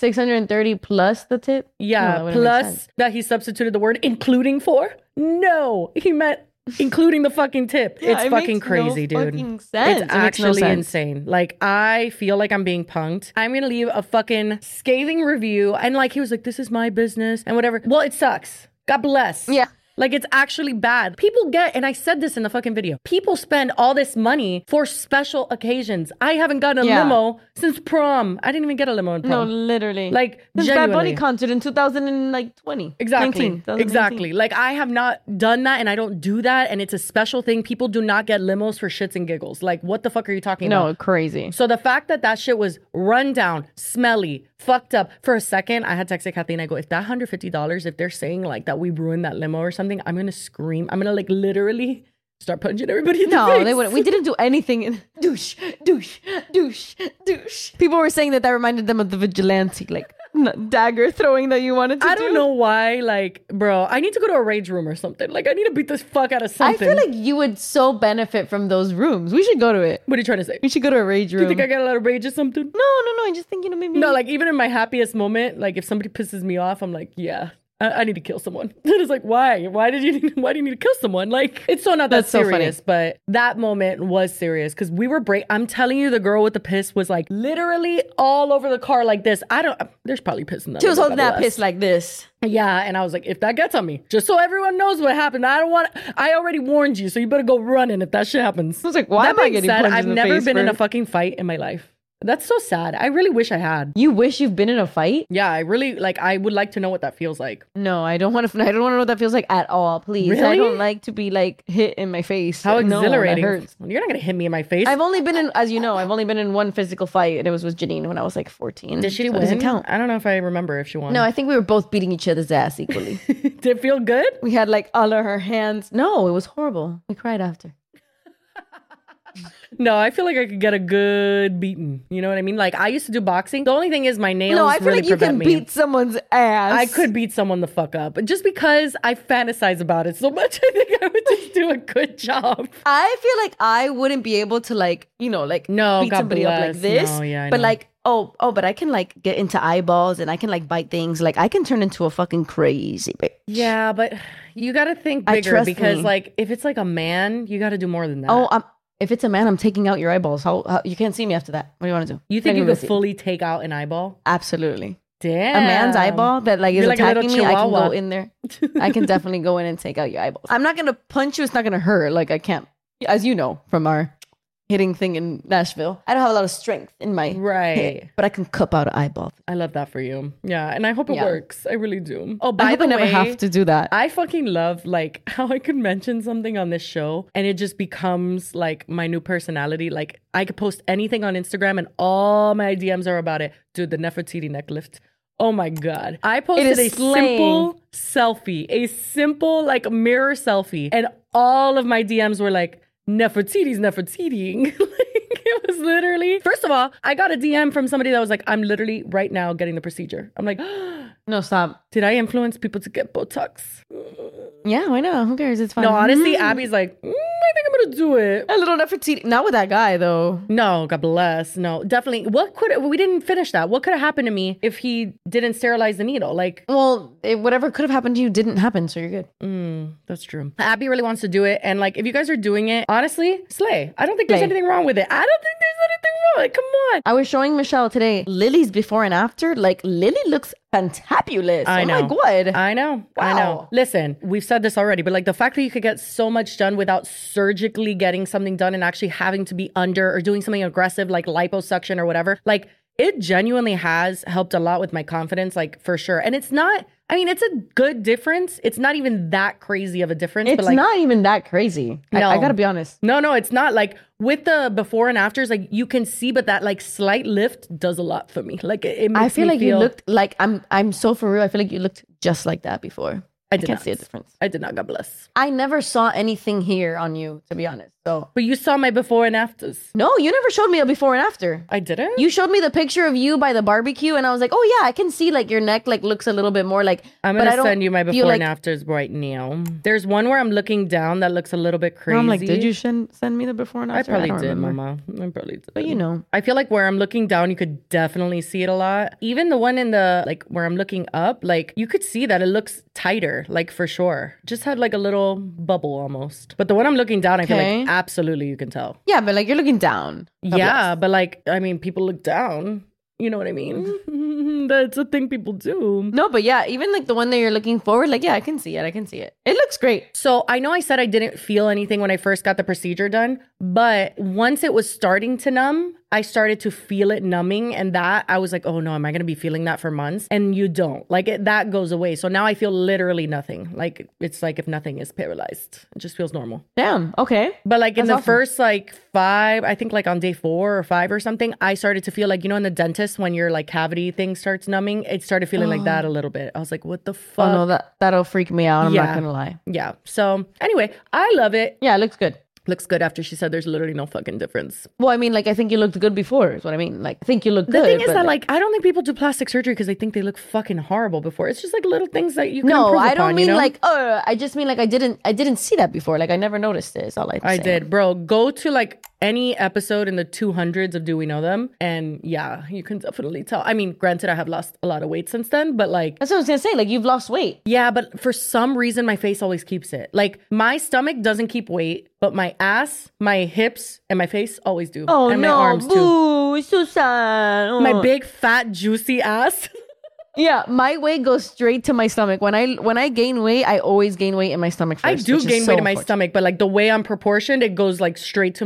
$630 plus the tip? Yeah, no, plus that he substituted the word including for? No, he meant including the fucking tip. Yeah, it's fucking crazy, dude. Fucking sense. It's actually insane. Like, I feel like I'm being punked. I'm gonna leave a fucking scathing review. And like, he was like, this is my business and whatever. Well, it sucks. God bless. Yeah. Like, it's actually bad. People get, and I said this in the fucking video, people spend all this money for special occasions. I haven't gotten a limo since prom. I didn't even get a limo in prom. No, literally. Like, this genuinely. Bad Bunny concert in 2020. Exactly. Exactly. Like, I have not done that, and I don't do that, and it's a special thing. People do not get limos for shits and giggles. Like, what the fuck are you talking about? No, crazy. So the fact that that shit was run down, smelly, fucked up. For a second, I had texted Kathleen. I go, if that $150, if they're saying like that we ruined that limo or something, I'm gonna scream. I'm gonna like literally start punching everybody in the face. No, they wouldn't. We didn't do anything. Douche, douche, douche, douche. People were saying that reminded them of the vigilante, like dagger throwing that you wanted to do. I don't know why. Like, bro, I need to go to a rage room or something. Like, I need to beat this fuck out of something. I feel like you would so benefit from those rooms. We should go to it. What are you trying to say? We should go to a rage room. Do you think I got a lot of rage or something? No. I just think, maybe. No, like, even in my happiest moment, like, if somebody pisses me off, I'm like, yeah. I need to kill someone. It's like, why? Why do you need to kill someone? Like, it's so not that serious, so but that moment was serious because we were I'm telling you, the girl with the piss was like literally all over the car like this. There's probably piss in that. She was holding that piss like this. Yeah, and I was like, if that gets on me, just so everyone knows what happened, I already warned you, so you better go running if that shit happens. I was like, why am I getting punched in the face? I've never been in a fucking fight in my life. That's so sad. I really wish I had. You wish you've been in a fight? Yeah, I really I would like to know what that feels like. No, I don't want to know what that feels like at all. Please. Really? I don't like to be like hit in my face. How exhilarating. No, that hurts. You're not going to hit me in my face. I've only been in, as you know, one physical fight, and it was with Janine when I was like 14. Did she win? Doesn't count. I don't know if I remember if she won. No, I think we were both beating each other's ass equally. Did it feel good? We had like all of her hands. No, it was horrible. We cried after. No, I feel like I could get a good beating. You know what I mean? Like, I used to do boxing. The only thing is my nails No, I feel really like you can beat someone's ass. I could beat someone the fuck up. But just because I fantasize about it so much, I think I would just do a good job. I feel like I wouldn't be able to like, beat God somebody up like this. No, yeah, I but know. like, but I can like get into eyeballs and I can like bite things. Like I can turn into a fucking crazy bitch. Yeah, but you got to think bigger trust because me. like if it's like a man, you got to do more than that. If it's a man, I'm taking out your eyeballs. How you can't see me after that? What do you want to do? You think you could fully take out an eyeball? Absolutely. Damn. A man's eyeball that like is You're like a attacking little me, I can chihuahua. go in there. I can definitely go in and take out your eyeballs. I'm not gonna punch you. It's not gonna hurt. Like I can't, as you know from our hitting thing in Nashville. I don't have a lot of strength in my hit, but I can cup out an eyeball. I love that for you. Yeah, and I hope it works. I really do. Oh, I by hope the I never way, have to do that. I fucking love like how I could mention something on this show and it just becomes like my new personality. Like I could post anything on Instagram and all my DMs are about it. Dude, the Nefertiti neck lift. Oh my God. I posted a simple selfie, a simple like mirror selfie. And all of my DMs were like, Nefertiti's Nefertitiing. It was literally, first of all, I got a DM from somebody that was like, I'm literally right now getting the procedure. I'm like, No, stop. did I influence people to get Botox? Yeah, why not? Who cares? It's fine. No, honestly, Abby's like, I think I'm gonna do it. A little Nefertiti. Not with that guy though. No, God bless. No, definitely. We didn't finish that. What could have happened to me if he didn't sterilize the needle? Like, Well, whatever could have happened to you didn't happen, so you're good. that's true. Abby really wants to do it. And like, if you guys are doing it, honestly, slay. I don't think there's anything wrong with it. I don't think there's anything wrong. Like, come on. I was showing Michelle today Lily's before and after. Like Lily looks fantabulous. I know. Oh my God. I know. I know. Listen, we've said this already, but like the fact that you could get so much done without surgically getting something done and actually having to be under or doing something aggressive like liposuction or whatever, like it genuinely has helped a lot with my confidence, like for sure. And it's not, I mean, it's a good difference. It's not even that crazy of a difference. It's but like, not even that crazy. No. I gotta be honest. No, it's not. Like with the before and afters, like you can see, but that like slight lift does a lot for me. Like it makes I feel me like you looked like I'm so for real. I feel like you looked just like that before. I can't see a difference. I did not. God bless. I never saw anything here on you, to be honest. So, But you saw my before and afters. no, you never showed me a before and after. I didn't. You showed me the picture of you by the barbecue, and I was like, "Oh yeah, I can see like your neck like looks a little bit more like." I'm but I gonna don't send you my feel before like- and afters right now. There's one where I'm looking down that looks a little bit crazy. No, I'm like, did you send me the before and I after? probably don't did, remember. Mama. I probably did. But you know, I feel like where I'm looking down, you could definitely see it a lot. Even the one in the, like, where I'm looking up, like, you could see that it looks tighter, like, for sure. Just had, like, a little bubble almost. But the one I'm looking down, I feel Okay. like absolutely you can tell. yeah, but like you're looking down. Yeah, but, like, I mean, people look down. You know what I mean? That's a thing people do. No, but yeah, even like the one that you're looking forward, like yeah, I can see it. I can see it. It looks great. So I know I said I didn't feel anything when I first got the procedure done, but once it was starting to numb, I started to feel it numbing, and that I was like, oh no, am I going to be feeling that for months? And you don't. Like that goes away. So now I feel literally nothing. Like it's like if nothing is paralyzed. It just feels normal. Damn. Okay. But like in That's the awesome. first like 5, I think like on day 4 or 5 or something, I started to feel like, you know, in the dentist when your like cavity thing starts numbing, it started feeling like that a little bit. I was like, what the fuck? Oh no, that'll freak me out. I'm Yeah. not gonna lie. Yeah. So anyway, I love it. Yeah, it looks good. Looks good after she said there's literally no fucking difference. Well, I mean, like I think you looked good before. Is what I mean. Like I think you look The good. thing is but, that like I don't think people do plastic surgery because they think they look fucking horrible before. It's just like little things that you can no, improve I upon, don't mean you know? like. I just mean like I didn't see that before. Like I never noticed it. Is all I did, bro. Go to like any episode in the 200s of Do We Know Them, and yeah, you can definitely tell. I mean, granted, I have lost a lot of weight since then, but like That's what I was gonna say. Like you've lost weight. yeah, but for some reason, my face always keeps it. Like my stomach doesn't keep weight, but my ass, my hips, and my face always do. Oh and no, my arms too. boo! It's so sad. Oh. My big fat juicy ass. Yeah, my weight goes straight to my stomach. When I gain weight, I always gain weight in my stomach first. I do which is gain so weight in my unfortunate. stomach, but like the way I'm proportioned, it goes like straight to my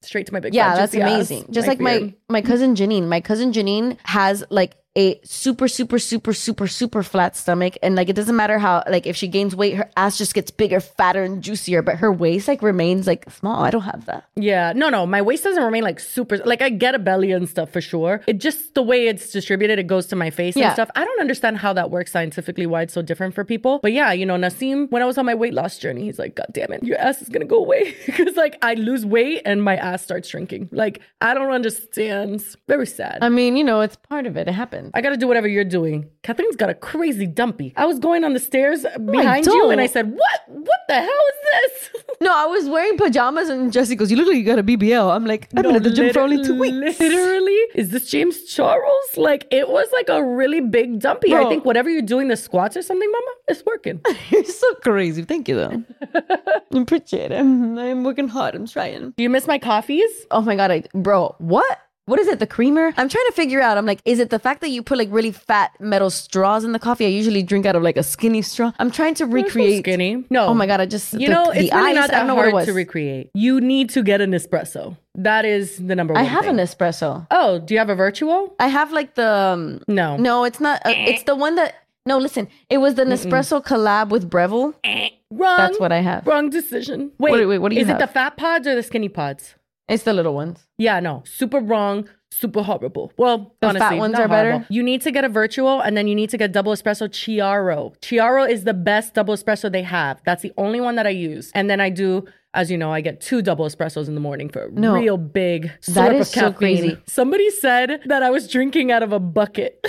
straight to my big Yeah, that's amazing. Ass. Just like my cousin Janine. My cousin Janine has like a super flat stomach, and like it doesn't matter how, like if she gains weight, her ass just gets bigger, fatter, and juicier, but her waist like remains like small. I don't have that. Yeah, no, my waist doesn't remain like super, like I get a belly and stuff for sure. It just, the way it's distributed, it goes to my face and stuff. I don't understand how that works scientifically, why it's so different for people. But yeah, you know, Nasim, when I was on my weight loss journey, he's like, God damn it, your ass is gonna go away. Because like I lose weight and my ass starts shrinking. Like I don't understand. Very sad. I mean, you know, it's part of it. It happens. I gotta do whatever you're doing. Kathleen's got a crazy dumpy. I was going on the stairs behind you and I said, what the hell is this? No, I was wearing pajamas and Jesse goes, you look like you got a BBL. I'm like, I've been at the gym for only 2 weeks. Literally? Is this James Charles? Like, it was like a really big dumpy. Bro. I think whatever you're doing, the squats or something, mama, it's working. You're so crazy. Thank you, though. I appreciate it. I'm working hard. I'm trying. Do you miss my coffees? Oh my God, bro, what? What is it? The creamer? I'm trying to figure out. I'm like, is it the fact that you put like really fat metal straws in the coffee? I usually drink out of like a skinny straw. I'm trying to recreate. So skinny. No. Oh my God. It's really not that hard to recreate. You need to get an espresso. That is the number one I have thing. An espresso. Oh, do you have a Virtuo? I have like the... No, it's not. It's the one that... No, listen. It was the Nespresso collab with Breville. Wrong. That's what I have. Wrong decision. Wait, what do you have? Is it the fat pods or the skinny pods? It's the little ones. Yeah, no. Super wrong. Super horrible. Well, the honestly, fat ones are better. You need to get a Virtuo and then you need to get double espresso Chiaro. Chiaro is the best double espresso they have. That's the only one that I use. And then I do, as you know, I get 2 double espressos in the morning for a real big slurp of caffeine. So crazy. Somebody said that I was drinking out of a bucket.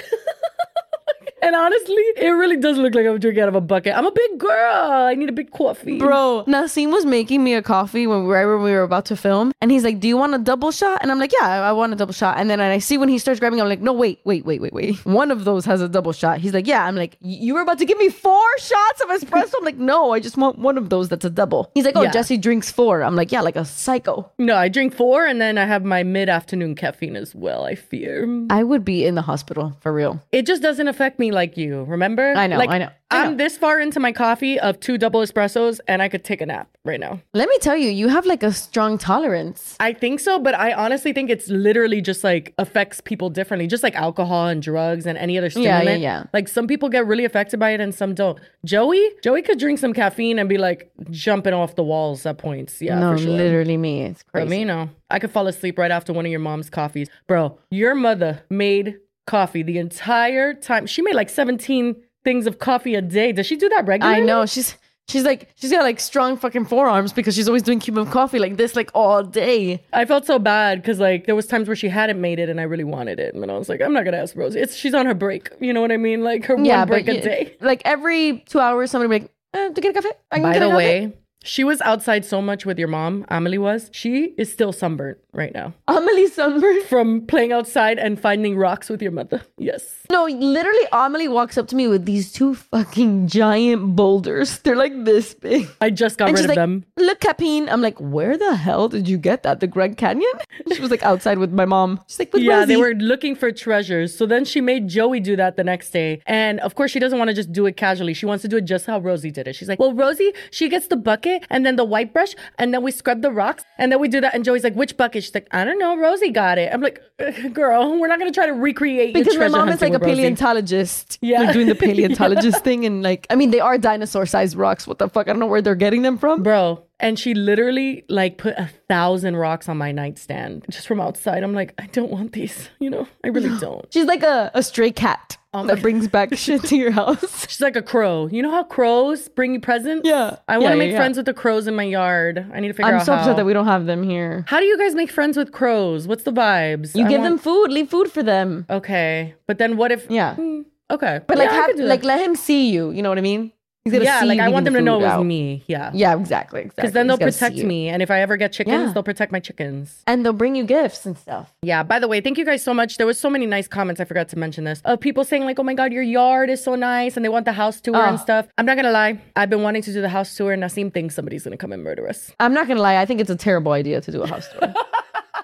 And honestly, it really does look like I'm drinking out of a bucket. I'm a big girl. I need a big coffee. Bro, Nasim was making me a coffee when we were about to film. And he's like, do you want a double shot? And I'm like, yeah, I want a double shot. And then I see when he starts grabbing, I'm like, no, wait. One of those has a double shot. He's like, yeah. I'm like, you were about to give me 4 shots of espresso? I'm like, no, I just want one of those that's a double. He's like, oh, yeah. Jesse drinks 4. I'm like, yeah, like a psycho. No, I drink 4 and then I have my mid-afternoon caffeine as well, I fear. I would be in the hospital, for real. It just doesn't affect me like you, remember? I know. I'm this far into my coffee of 2 double espressos and I could take a nap right now. Let me tell you, you have like a strong tolerance. I think so, but I honestly think it's literally just like affects people differently, just like alcohol and drugs and any other stimulant. Yeah. Like some people get really affected by it and some don't. Joey could drink some caffeine and be like jumping off the walls at points. Yeah, no, for sure. Literally me. It's crazy. But me, no. I could fall asleep right after one of your mom's coffees. Bro, your mother made coffee the entire time. She made like 17 things of coffee a day. Does she do that regularly? I know. She's got like strong fucking forearms because she's always doing Cuban coffee like this like all day. I felt so bad because like there was times where she hadn't made it and I really wanted it. And I was like, I'm not going to ask Rosie. She's on her break. You know what I mean? Like her one break a day. Like every 2 hours somebody will be like, to get a coffee? By the way, she was outside so much with your mom, Amelie was. She is still sunburnt right now. Amelie sunburnt? From playing outside and finding rocks with your mother. Yes. No, literally Amelie walks up to me with these 2 fucking giant boulders. They're like this big. I just got rid of them. Look, Capine. I'm like, where the hell did you get that? The Grand Canyon? She was like outside with my mom. She's like, yeah, Rosie. They were looking for treasures. So then she made Joey do that the next day. And of course, she doesn't want to just do it casually. She wants to do it just how Rosie did it. She's like, well, Rosie, she gets the bucket and then the white brush and then we scrub the rocks and then we do that. And Joey's like, which bucket? She's like, I don't know. Rosie got it. I'm like, girl, we're not going to try to recreate your treasure hunting. Because my mom is like a paleontologist. Yeah. They're doing the paleontologist thing. And like, I mean, they are dinosaur-sized rocks. What the fuck? I don't know where they're getting them from. Bro. And she literally like put 1,000 rocks on my nightstand just from outside. I'm like, I don't want these. You know, I really don't. She's like a stray cat that brings back shit to your house. She's like a crow. You know how crows bring you presents? Yeah. I want to make friends with the crows in my yard. I need to figure out how. I'm so upset that we don't have them here. How do you guys make friends with crows? What's the vibes? You give them food. Leave food for them. Okay. But then what if... Yeah. Okay. But like let him see you. You know what I mean? Yeah, like I want them to know it was me. Yeah. Yeah, exactly. Because then they'll protect me. And if I ever get chickens, they'll protect my chickens. And they'll bring you gifts and stuff. Yeah. By the way, thank you guys so much. There was so many nice comments. I forgot to mention this. Of people saying like, oh my God, your yard is so nice. And they want the house tour and stuff. I'm not going to lie. I've been wanting to do the house tour. And Nasim thinks somebody's going to come and murder us. I'm not going to lie. I think it's a terrible idea to do a house tour.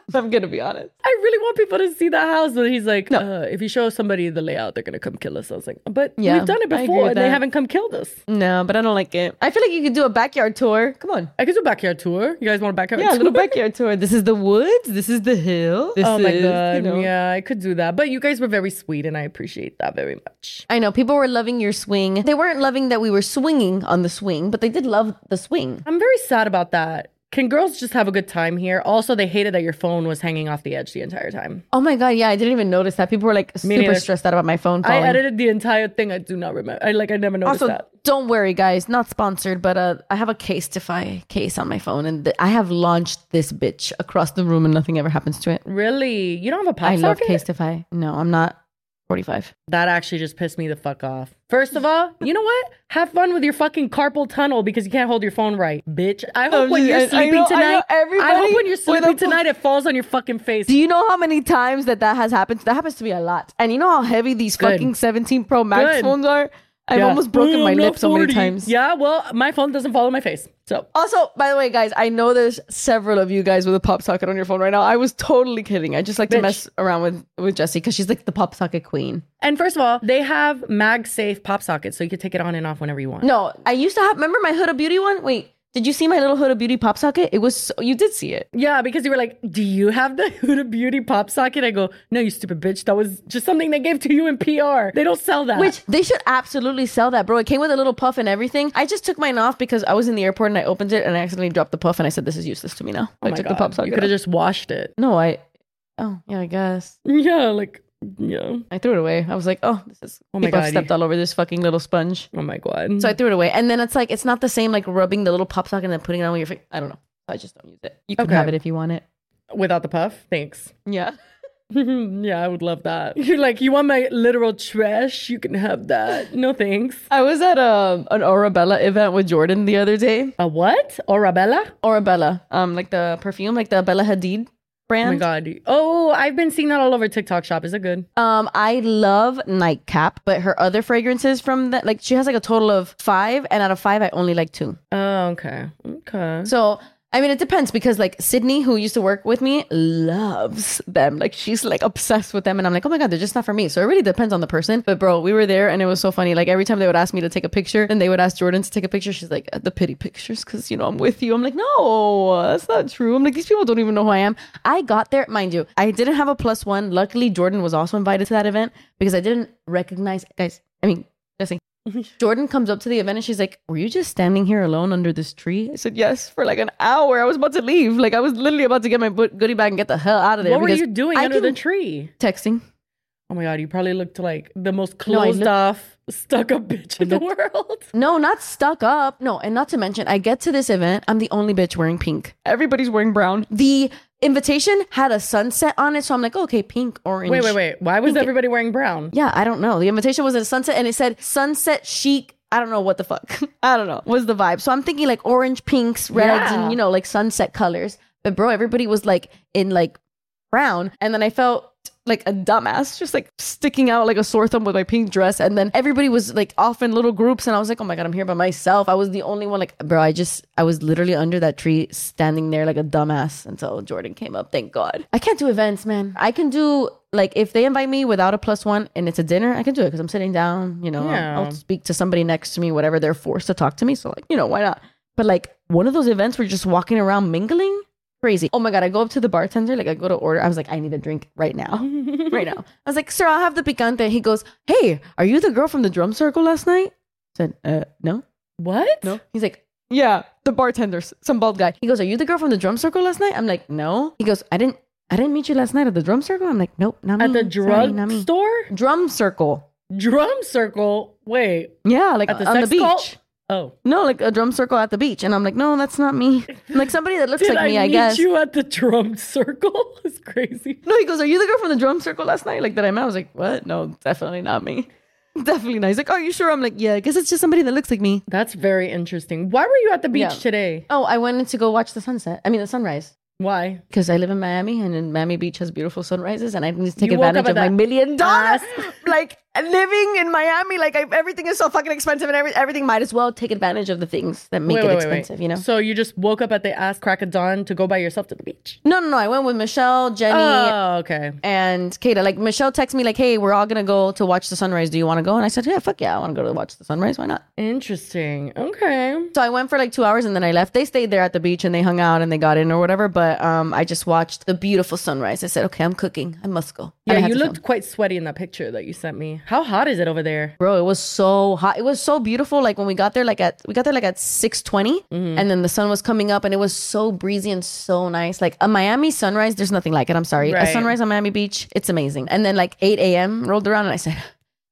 I'm gonna be honest. I really want people to see the house. But he's like, no. If you show somebody the layout, they're gonna come kill us. I was like, but we've done it before and they haven't come killed us. No, but I don't like it. I feel like you could do a backyard tour. Come on. I could do a backyard tour. You guys want a backyard tour? Yeah, a little backyard tour. This is the woods. This is the hill. This my God. You know. Yeah, I could do that. But you guys were very sweet and I appreciate that very much. I know. People were loving your swing. They weren't loving that we were swinging on the swing, but they did love the swing. I'm very sad about that. Can girls just have a good time here? Also, they hated that your phone was hanging off the edge the entire time. Oh my God, yeah, I didn't even notice that. People were like super stressed out about my phone falling. I edited the entire thing. I do not remember. I never noticed also, that. Don't worry, guys. Not sponsored, but I have a Casetify case on my phone, and I have launched this bitch across the room, and nothing ever happens to it. Really? You don't have a pop socket? I love Casetify. No, I'm not 45. That actually just pissed me the fuck off. First of all, you know what? Have fun with your fucking carpal tunnel because you can't hold your phone right, bitch. I hope when you're sleeping tonight, I hope when you're sleeping tonight, it falls on your fucking face. Do you know how many times that has happened? That happens to me a lot. And you know how heavy these fucking 17 Pro Max phones are? I've almost broken my lip so many times. Yeah, well, my phone doesn't fall on my face. So also, by the way, guys, I know there's several of you guys with a pop socket on your phone right now. I was totally kidding. I just like to mess around with Jessie because she's like the pop socket queen. And first of all, they have MagSafe pop sockets, so you can take it on and off whenever you want. No, I used to have. Remember my Huda Beauty one? Wait. Did you see my little Huda Beauty pop socket? It was you did see it. Yeah, because you were like, do you have the Huda Beauty pop socket? I go, no, you stupid bitch. That was just something they gave to you in PR. They don't sell that. Which they should absolutely sell that, bro. It came with a little puff and everything. I just took mine off because I was in the airport and I opened it and I accidentally dropped the puff and I said, this is useless to me now. I took the pop socket. You could have just washed it. No, oh, yeah, I guess. Yeah, yeah. I threw it away. I was like, oh, this is... Oh my God. I've stepped all over this fucking little sponge. Oh my God. So I threw it away. And then it's like, it's not the same like rubbing the little pop socket and then putting it on your face. I don't know. I just don't use it. You can have it if you want it. Without the puff? Thanks. Yeah. Yeah, I would love that. You're like, you want my literal trash? You can have that. No thanks. I was at an Orabella event with Jordan the other day. A what? Orabella? Orabella. Like the perfume, like the Bella Hadid brand. Oh my God. Oh, I've been seeing that all over TikTok shop. Is it good? I love Nightcap, but her other fragrances from that, like she has like a total of 5, and out of 5, I only like 2. Oh, okay. Okay. So, I mean, it depends because like Sydney, who used to work with me, loves them. Like she's like obsessed with them. And I'm like, oh my God, they're just not for me. So it really depends on the person. But bro, we were there and it was so funny. Like every time they would ask me to take a picture and they would ask Jordan to take a picture, she's like, the pity pictures because, you know, I'm with you. I'm like, no, that's not true. I'm like, these people don't even know who I am. I got there, mind you, I didn't have a +1. Luckily, Jordan was also invited to that event because I didn't recognize, guys, I mean, Jesse. Jordan comes up to the event and she's like, were you just standing here alone under this tree? I said, yes, for like an hour. I was about to leave. Like I was literally about to get my goodie bag and get the hell out of there. What were you doing under the tree? Texting. Oh my God, you probably looked like the most closed off, stuck up bitch in the world. No, not stuck up. No, and not to mention, I get to this event, I'm the only bitch wearing pink. Everybody's wearing brown. The invitation had a sunset on it, so I'm like, okay, pink, orange. Wait. Why was everybody wearing brown? Yeah, I don't know. The invitation was a sunset, and it said sunset chic. I don't know what the fuck. I don't know. Was the vibe. So I'm thinking like orange, pinks, reds, and you know, like sunset colors. But bro, everybody was like in like brown, and then I felt like a dumbass, just like sticking out like a sore thumb with my pink dress. And then everybody was like off in little groups. And I was like, oh my God, I'm here by myself. I was the only one. Like, bro, I was literally under that tree standing there like a dumbass until Jordan came up. Thank God. I can't do events, man. I can do like, if they invite me without a +1 and it's a dinner, I can do it because I'm sitting down, you know, I'll speak to somebody next to me, whatever. They're forced to talk to me. So like, you know, why not? But like one of those events where you're just walking around mingling, crazy. Oh my God, I go up to the bartender, like I go to order. I was like, I need a drink right now. Right now. I was like, sir, I'll have the picante. He goes, hey, are you the girl from the drum circle last night? I said, no. What? No. He's like, yeah, the bartender, some bald guy. He goes, are you the girl from the drum circle last night? I'm like, no. He goes, I didn't meet you last night at the drum circle. I'm like, nope, not me. At the drug store? Drum circle. Drum circle? Wait. Yeah, like on the beach. Cult? Oh. No, like a drum circle at the beach. And I'm like, no, that's not me. Like somebody that looks like me, I guess. Did I meet you at the drum circle? It's crazy. No, he goes, are you the girl from the drum circle last night? Like that I met? I was like, what? No, definitely not me. Definitely not. He's like, are you sure? I'm like, yeah, I guess it's just somebody that looks like me. That's very interesting. Why were you at the beach today? Oh, I went in to go watch the sunrise. Why? Because I live in Miami, and in Miami Beach has beautiful sunrises, and I need to take advantage of my $1 million. Like living in Miami, like everything is so fucking expensive and everything might as well take advantage of the things that make it expensive, you know? So you just woke up at the ass crack of dawn to go by yourself to the beach? No. I went with Michelle, Jenny, and Kata. Like Michelle texted me like, hey, we're all going to go to watch the sunrise. Do you want to go? And I said, yeah, fuck yeah. I want to go to watch the sunrise. Why not? Interesting. Okay. So I went for like 2 hours and then I left. They stayed there at the beach and they hung out and they got in or whatever. But I just watched the beautiful sunrise. I said, okay, I'm cooking. I must go. Yeah, you looked quite sweaty in that picture that you sent me. How hot is it over there? Bro, it was so hot. It was so beautiful. Like when we got there, at 6:20 and then the sun was coming up and it was so breezy and so nice. Like a Miami sunrise, there's nothing like it. I'm sorry. Right. A sunrise on Miami Beach, it's amazing. And then like 8 a.m. rolled around and I said,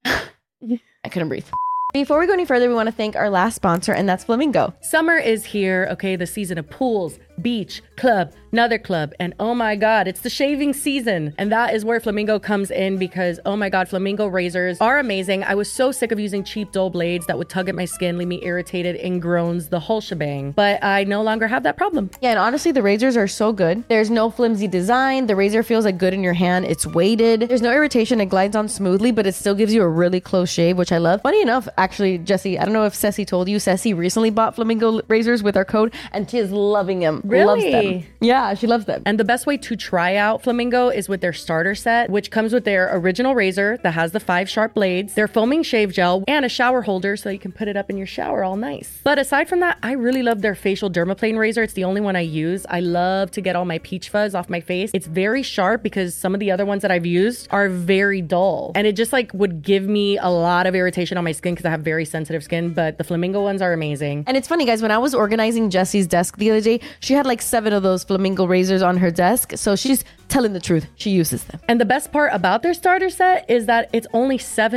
I couldn't breathe. Before we go any further, we want to thank our last sponsor, and that's Flamingo. Summer is here, okay? The season of pools, beach, club, another club, and oh my God, it's the shaving season. And that is where Flamingo comes in because, oh my God, Flamingo razors are amazing. I was so sick of using cheap, dull blades that would tug at my skin, leave me irritated, ingrowns, the whole shebang. But I no longer have that problem. Yeah, and honestly, the razors are so good. There's no flimsy design. The razor feels like good in your hand. It's weighted. There's no irritation. It glides on smoothly, but it still gives you a really close shave, which I love. Funny enough, actually, Jesse, I don't know if Ceci told you, Ceci recently bought Flamingo razors with our code, and she is loving them. Really? Loves them. Yeah, she loves them. And the best way to try out Flamingo is with their starter set, which comes with their original razor that has the 5 sharp blades, their foaming shave gel, and a shower holder so you can put it up in your shower all nice. But aside from that, I really love their facial dermaplane razor. It's the only one I use. I love to get all my peach fuzz off my face. It's very sharp because some of the other ones that I've used are very dull. And it just like would give me a lot of irritation on my skin because I have very sensitive skin, but the Flamingo ones are amazing. And it's funny, guys, when I was organizing Jesse's desk the other day, she had like 7 of those Flamingo razors on her desk. So she's telling the truth. She uses them. And the best part about their starter set is that it's only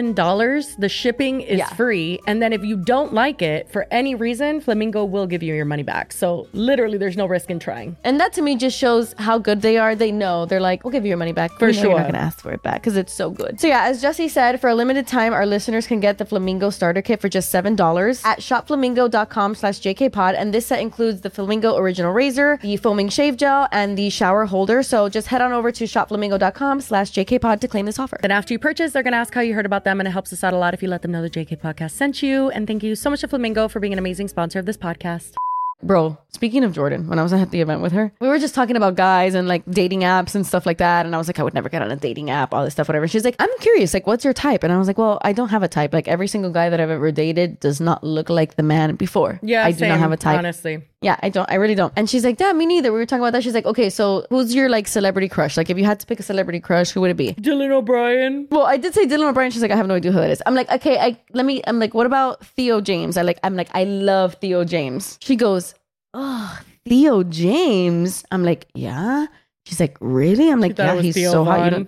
$7. The shipping is free. And then if you don't like it for any reason, Flamingo will give you your money back. So literally there's no risk in trying. And that to me just shows how good they are. They know. They're like, we'll give you your money back. For sure. You're not going to ask for it back because it's so good. So yeah, as Jesse said, for a limited time, our listeners can get the Flamingo starter kit for just $7 at shopflamingo.com/JKPod. And this set includes the Flamingo original razor, the foaming shave gel, and the shower holder. So just head on over to shopflamingo.com/JKPod to claim this offer. Then after you purchase, they're going to ask how you heard about them, and it helps us out a lot if you let them know the JK Podcast sent you. And thank you so much to Flamingo for being an amazing sponsor of this podcast. Bro, speaking of Jordan, when I was at the event with her, we were just talking about guys and like dating apps and stuff like that. And I was like, I would never get on a dating app, all this stuff, whatever. She's like, I'm curious, like, what's your type? And I was like, well, I don't have a type. Like every single guy that I've ever dated does not look like the man before. Yeah, I do not have a type. Honestly. Yeah, I don't. I really don't. And she's like, yeah, me neither. We were talking about that. She's like, okay, so who's your like celebrity crush? Like if you had to pick a celebrity crush, who would it be? Dylan O'Brien. Well, I did say Dylan O'Brien. She's like, I have no idea who that is. I'm like, okay, I'm like, what about Theo James? I'm like, I love Theo James. She goes, oh, Theo James. I'm like, yeah. She's like, really? I'm like, yeah, he's Theo so hot. You know?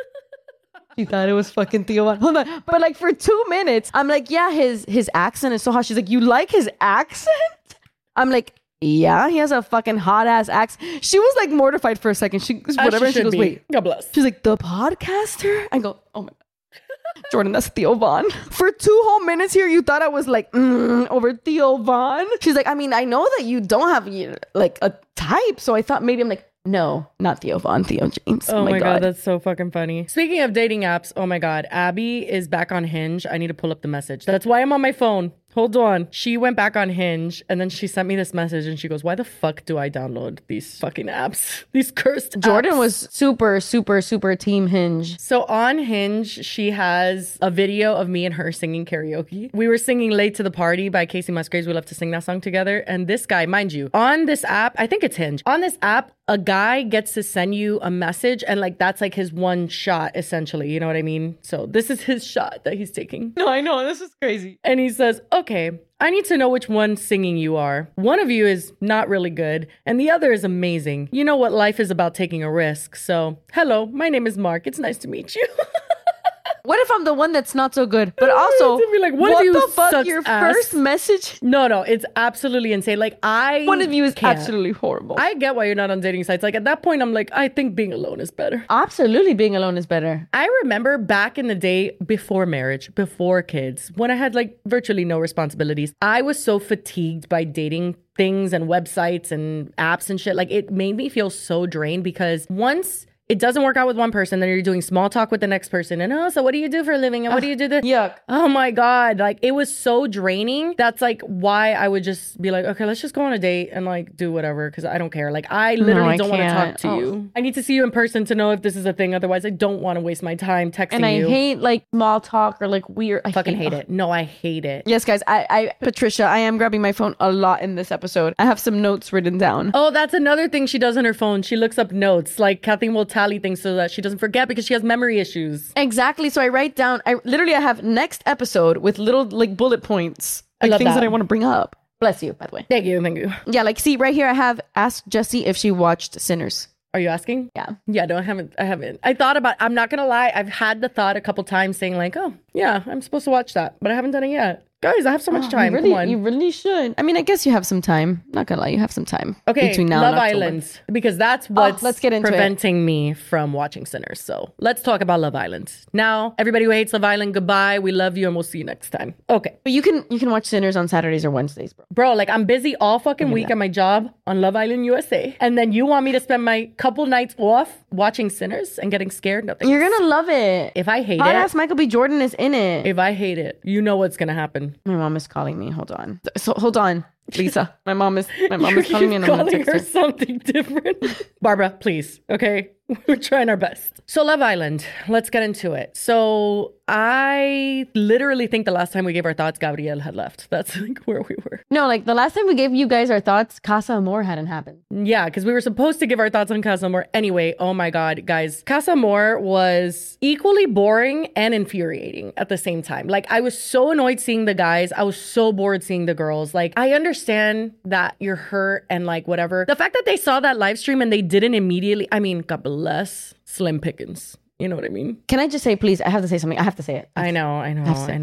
She thought it was fucking Theo Von. Hold on. But like for 2 minutes, I'm like, yeah, his accent is so hot. She's like, you like his accent? I'm like, yeah, he has a fucking hot ass accent. She was like mortified for a second. She whatever. And she goes, wait. God bless. She's like, the podcaster? I go, oh my God. Jordan, that's Theo Von. For 2 whole minutes here, you thought I was like, over Theo Von? She's like, I mean, I know that you don't have like a type. So I thought maybe I'm like, no, not Theo Von, Theo James. Oh my God, that's so fucking funny. Speaking of dating apps, oh my God, Abby is back on Hinge. I need to pull up the message. That's why I'm on my phone. Hold on. She went back on Hinge and then she sent me this message and she goes, why the fuck do I download these fucking apps? These cursed apps. Jordan was super team Hinge. So on Hinge, she has a video of me and her singing karaoke. We were singing Late to the Party by Casey Musgraves. We love to sing that song together. And this guy, mind you, on this app, I think it's Hinge. On this app, a guy gets to send you a message and like that's like his one shot essentially. You know what I mean? So this is his shot that he's taking. No, I know. This is crazy. And he says, okay, I need to know which one singing you are. One of you is not really good, and the other is amazing. You know what life is about, taking a risk. So, hello, my name is Mark. It's nice to meet you. What if I'm the one that's not so good? But also, be like, what the fuck? Your first message? No, it's absolutely insane. Like one of you is absolutely horrible. I get why you're not on dating sites. Like at that point, I'm like, I think being alone is better. Absolutely, being alone is better. I remember back in the day, before marriage, before kids, when I had like virtually no responsibilities, I was so fatigued by dating things and websites and apps and shit. Like it made me feel so drained because once it doesn't work out with one person, then you're doing small talk with the next person. And so what do you do for a living? And what do you do? Yuck. Oh my God. Like, it was so draining. That's like why I would just be like, okay, let's just go on a date and like do whatever. Because I don't care. Like, I literally don't want to talk to you. I need to see you in person to know if this is a thing. Otherwise, I don't want to waste my time texting you. And I hate like small talk or like weird. I fucking hate it. No, I hate it. Yes, guys. Patricia, I am grabbing my phone a lot in this episode. I have some notes written down. Oh, that's another thing she does on her phone. She looks up notes. Like, Kathleen will tally things so that she doesn't forget because she has memory issues. Exactly. So I write down, I have next episode with little like bullet points. Like things that I want to bring up. Bless you, by the way. Thank you. Yeah, like see right here I have asked Jessie if she watched Sinners. Are you asking? Yeah. Yeah, no, I haven't. I thought about, I'm not going to lie. I've had the thought a couple times saying like, oh, yeah, I'm supposed to watch that, but I haven't done it yet. Guys, I have so much time. Come on. You really should. I mean, I guess you have some time. Not gonna lie, you have some time. Okay, between now Love and October. Island. Because that's what's let's get into preventing me from watching Sinners. So let's talk about Love Island. Now, everybody who hates Love Island, goodbye. We love you and we'll see you next time. Okay. But you can watch Sinners on Saturdays or Wednesdays, bro. Bro, like I'm busy all fucking week at my job on Love Island USA. And then you want me to spend my couple nights off watching Sinners and getting scared? No, thanks. You're gonna love it. If I hate Hot-ass Michael B. Jordan is in it. If I hate it, you know what's gonna happen. My mom is calling me. Hold on. So hold on, Lisa. My mom is calling me and I'm gonna text her something different. Barbara, please. Okay. We're trying our best. So Love Island, let's get into it. So I literally think the last time we gave our thoughts, Gabriel had left. That's like where we were. No, like the last time we gave you guys our thoughts, Casa Amor hadn't happened. Yeah, because we were supposed to give our thoughts on Casa Amor. Anyway, oh my God, guys. Casa Amor was equally boring and infuriating at the same time. Like, I was so annoyed seeing the guys. I was so bored seeing the girls. Like, I understand that you're hurt and like whatever. The fact that they saw that live stream and they didn't immediately, I mean, God bless Slim Pickens. You know what I mean? Can I just say, please? I have to say something. I have to say it. I know. I have to.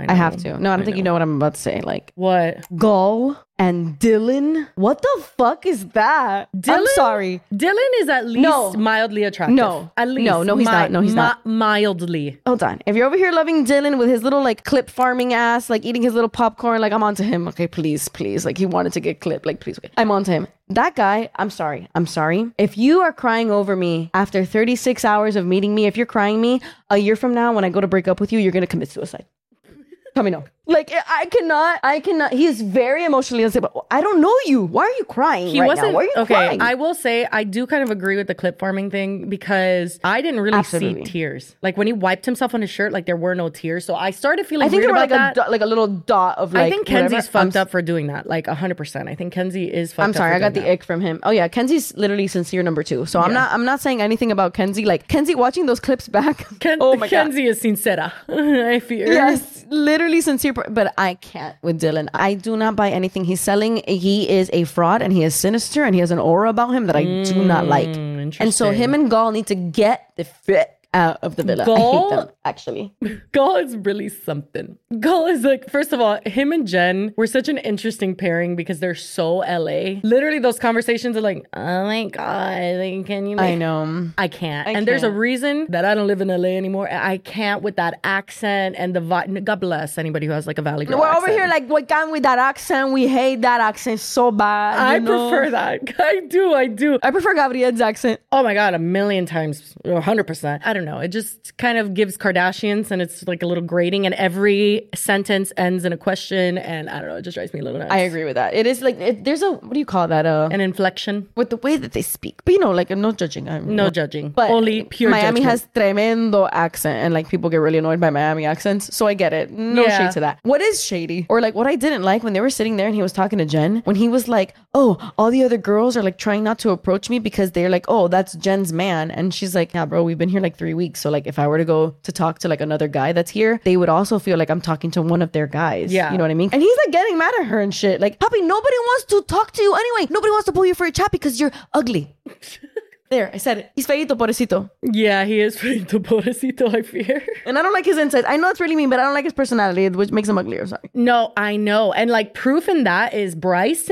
No, I don't think you know what I'm about to say. Like, what? Gull and Dylan? What the fuck is that? I'm sorry. Dylan is at least mildly attractive. No. At least. No, he's not. No, he's not. Mildly. Hold on. If you're over here loving Dylan with his little like clip farming ass, like eating his little popcorn, like I'm onto him. Okay, please. Like he wanted to get clipped. Like, please. Okay. I'm onto him. That guy, I'm sorry. If you are crying over me after 36 hours of meeting me, if you're crying me a year from now when I go to break up with you, you're going to commit suicide. Tell me no. Like, I cannot. He is very emotionally unstable. I don't know you. Why are you crying now? Why are you crying? I will say, I do kind of agree with the clip farming thing because I didn't really see tears. Like, when he wiped himself on his shirt, like, there were no tears. So I started feeling weird about that. Like a little dot of like, I think Kenzie's fucked up for doing that. Like, 100%. I think Kenzie is fucked up. I'm sorry. I got the ick from him. Oh, yeah. Kenzie's literally sincere number 2. So I'm not saying anything about Kenzie. Like, Kenzie watching those clips back. Oh, my God. Kenzie is sincera. I fear. Yes. Literally sincere. But I can't with Dylan. I do not buy anything he's selling. He is a fraud and he is sinister and he has an aura about him that I do not like. And so him and Gall need to get the fit out of the villa. I hate them, actually. Gall is really something. Gall is like, first of all, him and Jen were such an interesting pairing because they're so LA. Literally, those conversations are like, oh my God, like, can you I know. I can't. There's a reason that I don't live in LA anymore. I can't with that accent and the vibe. God bless anybody who has like a Valley Girl accent. Over here like, we can't with that accent. We hate that accent so bad. I prefer that. I do. I prefer Gabriel's accent. Oh my God, 1,000,000 times. 100%. I don't know. It just kind of gives Kardashians and it's like a little grating and every sentence ends in a question and I don't know, it just drives me a little nuts. I agree with that. It is like, there's a, what do you call that? An inflection. With the way that they speak. But you know, like, no judging. No judging. But only pure Miami judgment. has tremendo accent and like people get really annoyed by Miami accents. So I get it. No shade to that. What is shady? Or like what I didn't like when they were sitting there and he was talking to Jen, when he was like, oh, all the other girls are like trying not to approach me because they're like, oh, that's Jen's man. And she's like, yeah, bro, we've been here like 3 weeks. So like if I were to go to talk to like another guy that's here, they would also feel like I'm talking to one of their guys. Yeah. You know what I mean? And he's like getting mad at her and shit. Like, Papi, nobody wants to talk to you anyway. Nobody wants to pull you for a chat because you're ugly. There, I said it. He's feito, pobrecito. Yeah, he is feito, pobrecito, I fear. And I don't like his insides. I know it's really mean, but I don't like his personality, which makes him uglier. Sorry. No, I know. And like proof in that is Bryce to me.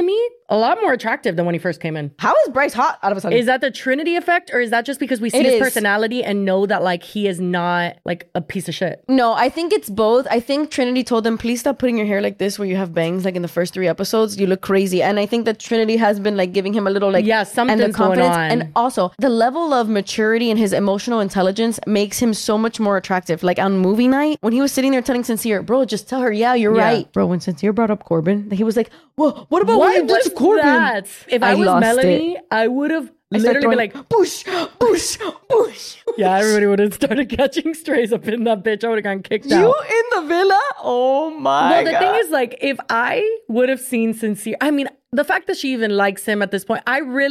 a lot more attractive than when he first came in. How is Bryce hot out of a sudden? Is that the Trinity effect, or is that just because we see his personality and know that like he is not like a piece of shit? No, I think it's both. I think Trinity told them, please stop putting your hair like this where you have bangs like in the first 3 episodes. You look crazy. And I think that Trinity has been like giving him a little like something's going on. And also the level of maturity and his emotional intelligence makes him so much more attractive. Like on movie night, when he was sitting there telling Sincere, bro, just tell her, yeah, you're right. Bro, when Sincere brought up Corbin, he was like, well, what about what you did to Corbin? That? If I was Melanie, I would have literally been like, boosh, boosh, boosh. Yeah, everybody would have started catching strays up in that bitch. I would have gotten kicked out. You in the villa? Oh my God. Well, the thing is, like, if I would have seen Sincere, I mean, the fact that she even likes him at this point,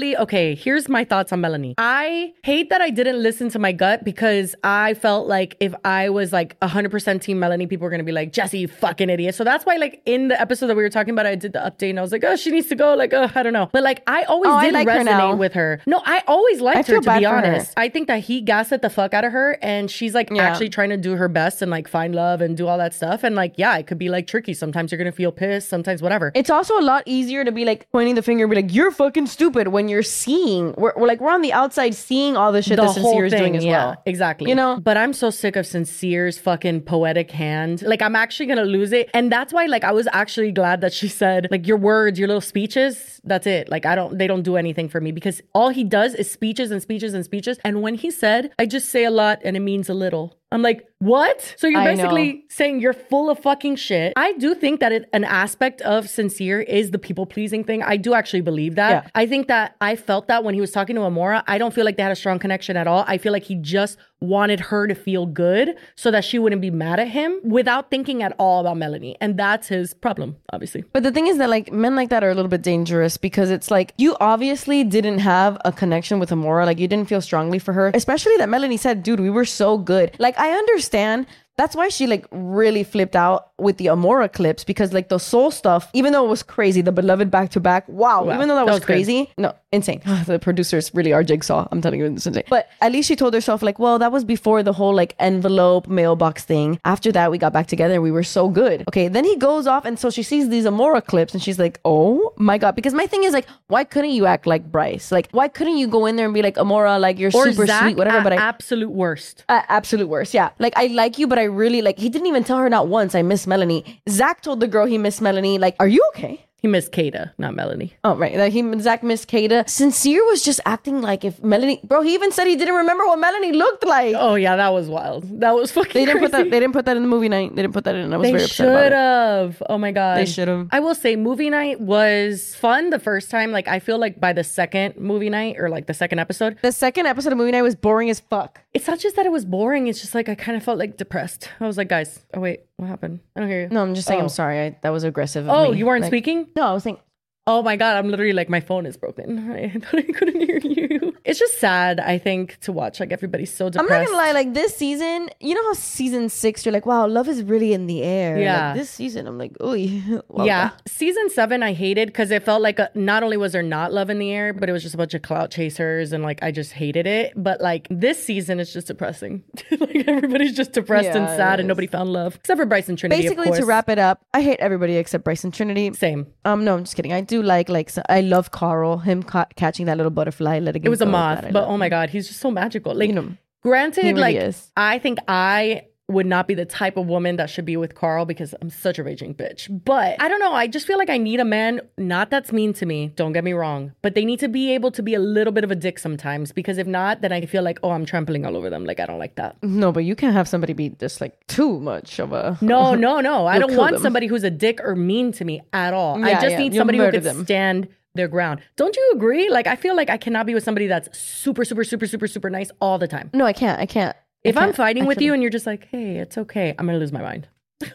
here's my thoughts on Melanie. I hate that I didn't listen to my gut because I felt like if I was like 100% team Melanie, people were going to be like, Jesse, you fucking idiot. So that's why like in the episode that we were talking about, I did the update and I was like, oh, she needs to go. Like, I don't know. But like, I always did resonate with her. No, I always liked her, to be honest. I think that he gaslit the fuck out of her and she's like actually trying to do her best and like find love and do all that stuff. And like, yeah, it could be like tricky. Sometimes you're going to feel pissed, sometimes whatever. It's also a lot easier to be like pointing the finger and be like, you're fucking stupid when you're seeing, we're on the outside seeing all the shit that Sincere is doing as well. Exactly. You know? But I'm so sick of Sincere's fucking poetic hand. Like, I'm actually going to lose it. And that's why, like, I was actually glad that she said, like, your words, your little speeches, that's it. Like, they don't do anything for me because all he does is speeches and speeches and speeches. And when he said, I just say a lot and it means a little. I'm like, what? So you're basically saying you're full of fucking shit. I do think that an aspect of Sincere is the people pleasing thing. I do actually believe that. Yeah. I think that I felt that when he was talking to Amora. I don't feel like they had a strong connection at all. I feel like he just wanted her to feel good so that she wouldn't be mad at him without thinking at all about Melanie. And that's his problem, obviously. But the thing is that like men like that are a little bit dangerous because it's like you obviously didn't have a connection with Amora. Like you didn't feel strongly for her, especially that Melanie said, dude, we were so good. Like I understand. That's why she like really flipped out with the Amora clips because like the soul stuff, even though it was crazy, the beloved back to back. Wow. Even though that was crazy. Good. No, insane. The producers really are Jigsaw. I'm telling you, it's insane. But at least she told herself like, well, that was before the whole like envelope mailbox thing. After that, we got back together. We were so good. Okay. Then he goes off. And so she sees these Amora clips and she's like, oh my God. Because my thing is like, why couldn't you act like Bryce? Like, why couldn't you go in there and be like, Amora, like you're or super Zach, sweet, whatever. But absolute worst. Absolute worst. Yeah. Like I like you, but I really like, he didn't even tell her not once, I miss Melanie. Zach told the girl he missed Melanie. Like, are you okay? He missed Kata, not Melanie. Oh, right. Like Zach missed Kata. Sincere was just acting like if Melanie... Bro, he even said he didn't remember what Melanie looked like. Oh, yeah, that was wild. That was fucking They didn't crazy. Put that in the movie night. They didn't put that in. I was very upset about it. They should have. Oh, my God. They should have. I will say movie night was fun the first time. Like, I feel like by the second movie night or like the second episode. The second episode of movie night was boring as fuck. It's not just that it was boring. It's just like I kind of felt like depressed. I was like, guys, oh, wait, what happened? I don't hear you. No, I'm just saying I'm sorry. That was aggressive of me. You weren't speaking? No, I was saying... Oh my God, I'm literally like, my phone is broken. I thought I couldn't hear you. It's just sad, I think, to watch. Like, everybody's so depressed. I'm not gonna lie, like, this season, you know how season 6, you're like, wow, love is really in the air. Yeah. Like, this season, I'm like, ooh. Yeah. Season 7, I hated because it felt like not only was there not love in the air, but it was just a bunch of clout chasers and, like, I just hated it. But, like, this season is just depressing. Like, everybody's just depressed and sad and nobody found love. Except for Bryce and Trinity, basically, of course. To wrap it up, I hate everybody except Bryce and Trinity. Same. No, I'm just kidding. I do like I love Carl, him catching that little butterfly, letting it was a moth, but oh my God, he's just so magical. Like, granted, really like is. I think I would not be the type of woman that should be with Carl because I'm such a raging bitch. But I don't know. I just feel like I need a man, not that's mean to me, don't get me wrong, but they need to be able to be a little bit of a dick sometimes because if not, then I feel like, oh, I'm trampling all over them. Like, I don't like that. No, but you can't have somebody be just like too much of a... No. I don't want somebody who's a dick or mean to me at all. Yeah, I just need somebody who could stand their ground. Don't you agree? Like, I feel like I cannot be with somebody that's super, super, super, super, super nice all the time. No, I can't. If I'm fighting with you and you're just like, hey, it's okay, I'm going to lose my mind.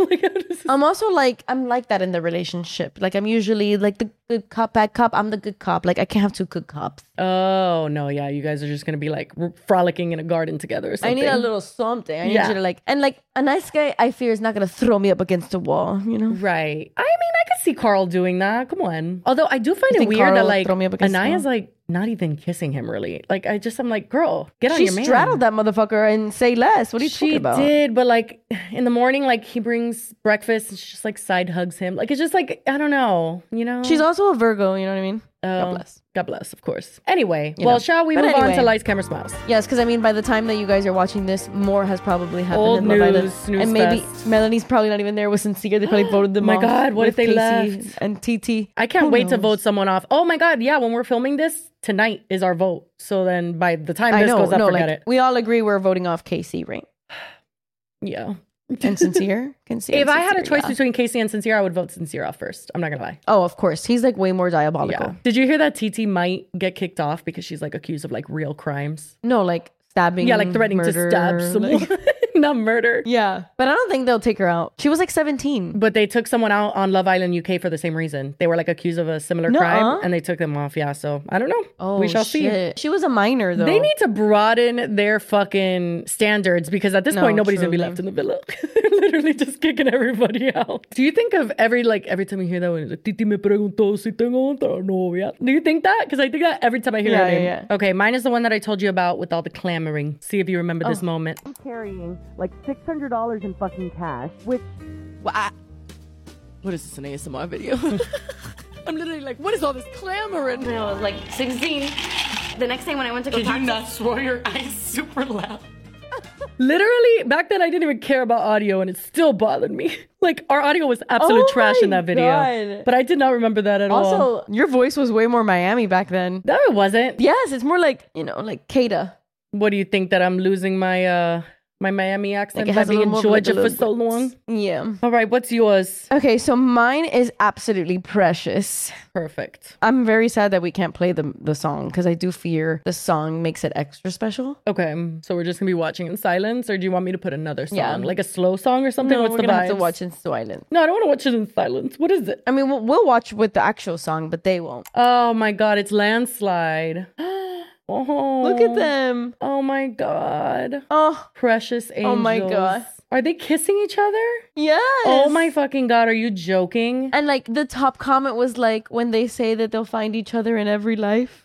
I'm also like, I'm like that in the relationship. Like, I'm usually like the good cop, bad cop. I'm the good cop. Like, I can't have two good cops. Oh, no, yeah. You guys are just going to be like frolicking in a garden together or something. I need a little something. I need you to like, and like a nice guy, I fear is not going to throw me up against a wall, you know? Right. I mean, I could see Carl doing that. Come on. Although I do find it weird that like Anaya's like not even kissing him really. Like, I'm like, girl, get on your man. She straddled that motherfucker and say less. What are you talking about? She did, but like in the morning, like he brings breakfast and she just like side hugs him. Like, it's just like, I don't know, you know? She's also a Virgo, you know what I mean? God bless. God bless, of course. Anyway, shall we move on to Lights, Camera, Smiles? Yes, because I mean, by the time that you guys are watching this, more has probably happened Old in Love Island. News And maybe fest. Melanie's probably not even there with Sincere. They probably voted them off. Oh my God, what if they Casey left? And TT. I can't wait to vote someone off. Oh my God, yeah, when we're filming this, tonight is our vote. So then by the time this goes up, forget it. We all agree we're voting off Casey, right? Yeah. And Sincere? If I had a choice between Casey and Sincere, I would vote Sincere off first. I'm not gonna lie. Oh, of course. He's like way more diabolical. Yeah. Did you hear that TT might get kicked off because she's like accused of like real crimes? No, like stabbing. Yeah, like threatening to stab someone. Not murder. Yeah. But I don't think they'll take her out. She was like 17. But they took someone out on Love Island UK for the same reason. They were like accused of a similar crime and they took them off. Yeah, so I don't know. Oh, we shall see. She was a minor though. They need to broaden their fucking standards because at this point nobody's gonna be left in the villa. They're literally just kicking everybody out. Do you think of every time you hear that one, it's like, Titi me preguntó si tengo otra novia. Do you think that? Because I think that every time I hear her name. Yeah. Okay, mine is the one that I told you about with all the clamoring. See if you remember this moment. I'm carrying like $600 in fucking cash, which... What is this, an ASMR video? I'm literally like, what is all this clamoring? No, I was like 16. The next day when I went to go Did you not swallow your eyes super loud? Literally, back then I didn't even care about audio and it still bothered me. Like, our audio was absolute trash in that video. God. But I did not remember that at all. Also, your voice was way more Miami back then. No, it wasn't. Yes, it's more like, like Kada. What do you think, that I'm losing my my Miami accent by Like being in Georgia for so long? Yeah. All right, what's yours? Okay, so mine is absolutely precious. Perfect. I'm very sad that we can't play the song because I do fear the song makes it extra special. Okay, so we're just gonna be watching in silence, or do you want me to put another song? Yeah. Like a slow song or something? No, What's we're the gonna have to vibes? watch in silence. No, I don't want to watch it in silence. What is it? I mean, we'll watch with the actual song, but they won't. Oh my God, it's Landslide. Oh, Look at them. Oh my God. Oh, Precious angels. Oh my God. Are they kissing each other? yes. Oh my fucking God, are you joking? And like the top comment was like when they say that they'll find each other in every life.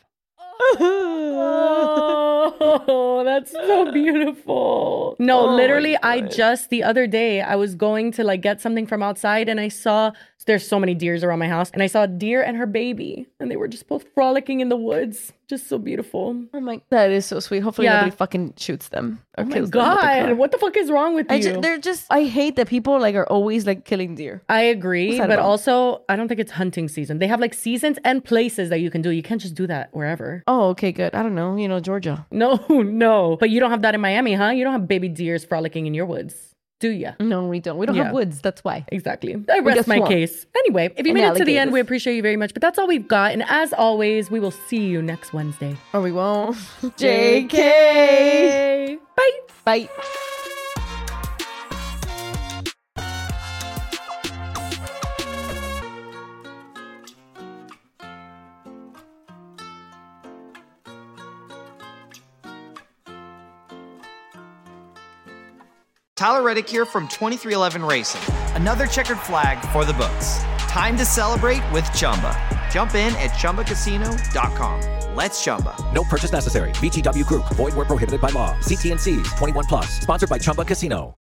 Oh, that's so beautiful. No, literally, the other day, I was going to like get something from outside and I saw, there's so many deers around my house, and I saw a deer and her baby and they were just both frolicking in the woods. Just so beautiful. I'm like, that is so sweet. Hopefully nobody fucking shoots them. Or Oh my kills them with the God, car. what the fuck is wrong with you? I hate that people like are always like killing deer. I agree, What's that but about? also I don't think it's hunting season. They have like seasons and places that you can do. You can't just do that wherever. Oh, okay, good. I don't know, Georgia. No. But you don't have that in Miami, huh? You don't have baby deers frolicking in your woods, do ya? No, we don't. We don't have woods. That's why. Exactly. I rest my case. Anyway, if you made it to the end, we appreciate you very much. But that's all we've got. And as always, we will see you next Wednesday. Or we won't. JK. Bye. Bye. Tyler Reddick here from 2311 Racing. Another checkered flag for the books. Time to celebrate with Chumba. Jump in at ChumbaCasino.com. Let's Chumba. No purchase necessary. VGW Group. Void where prohibited by law. See T&Cs. 21+. Sponsored by Chumba Casino.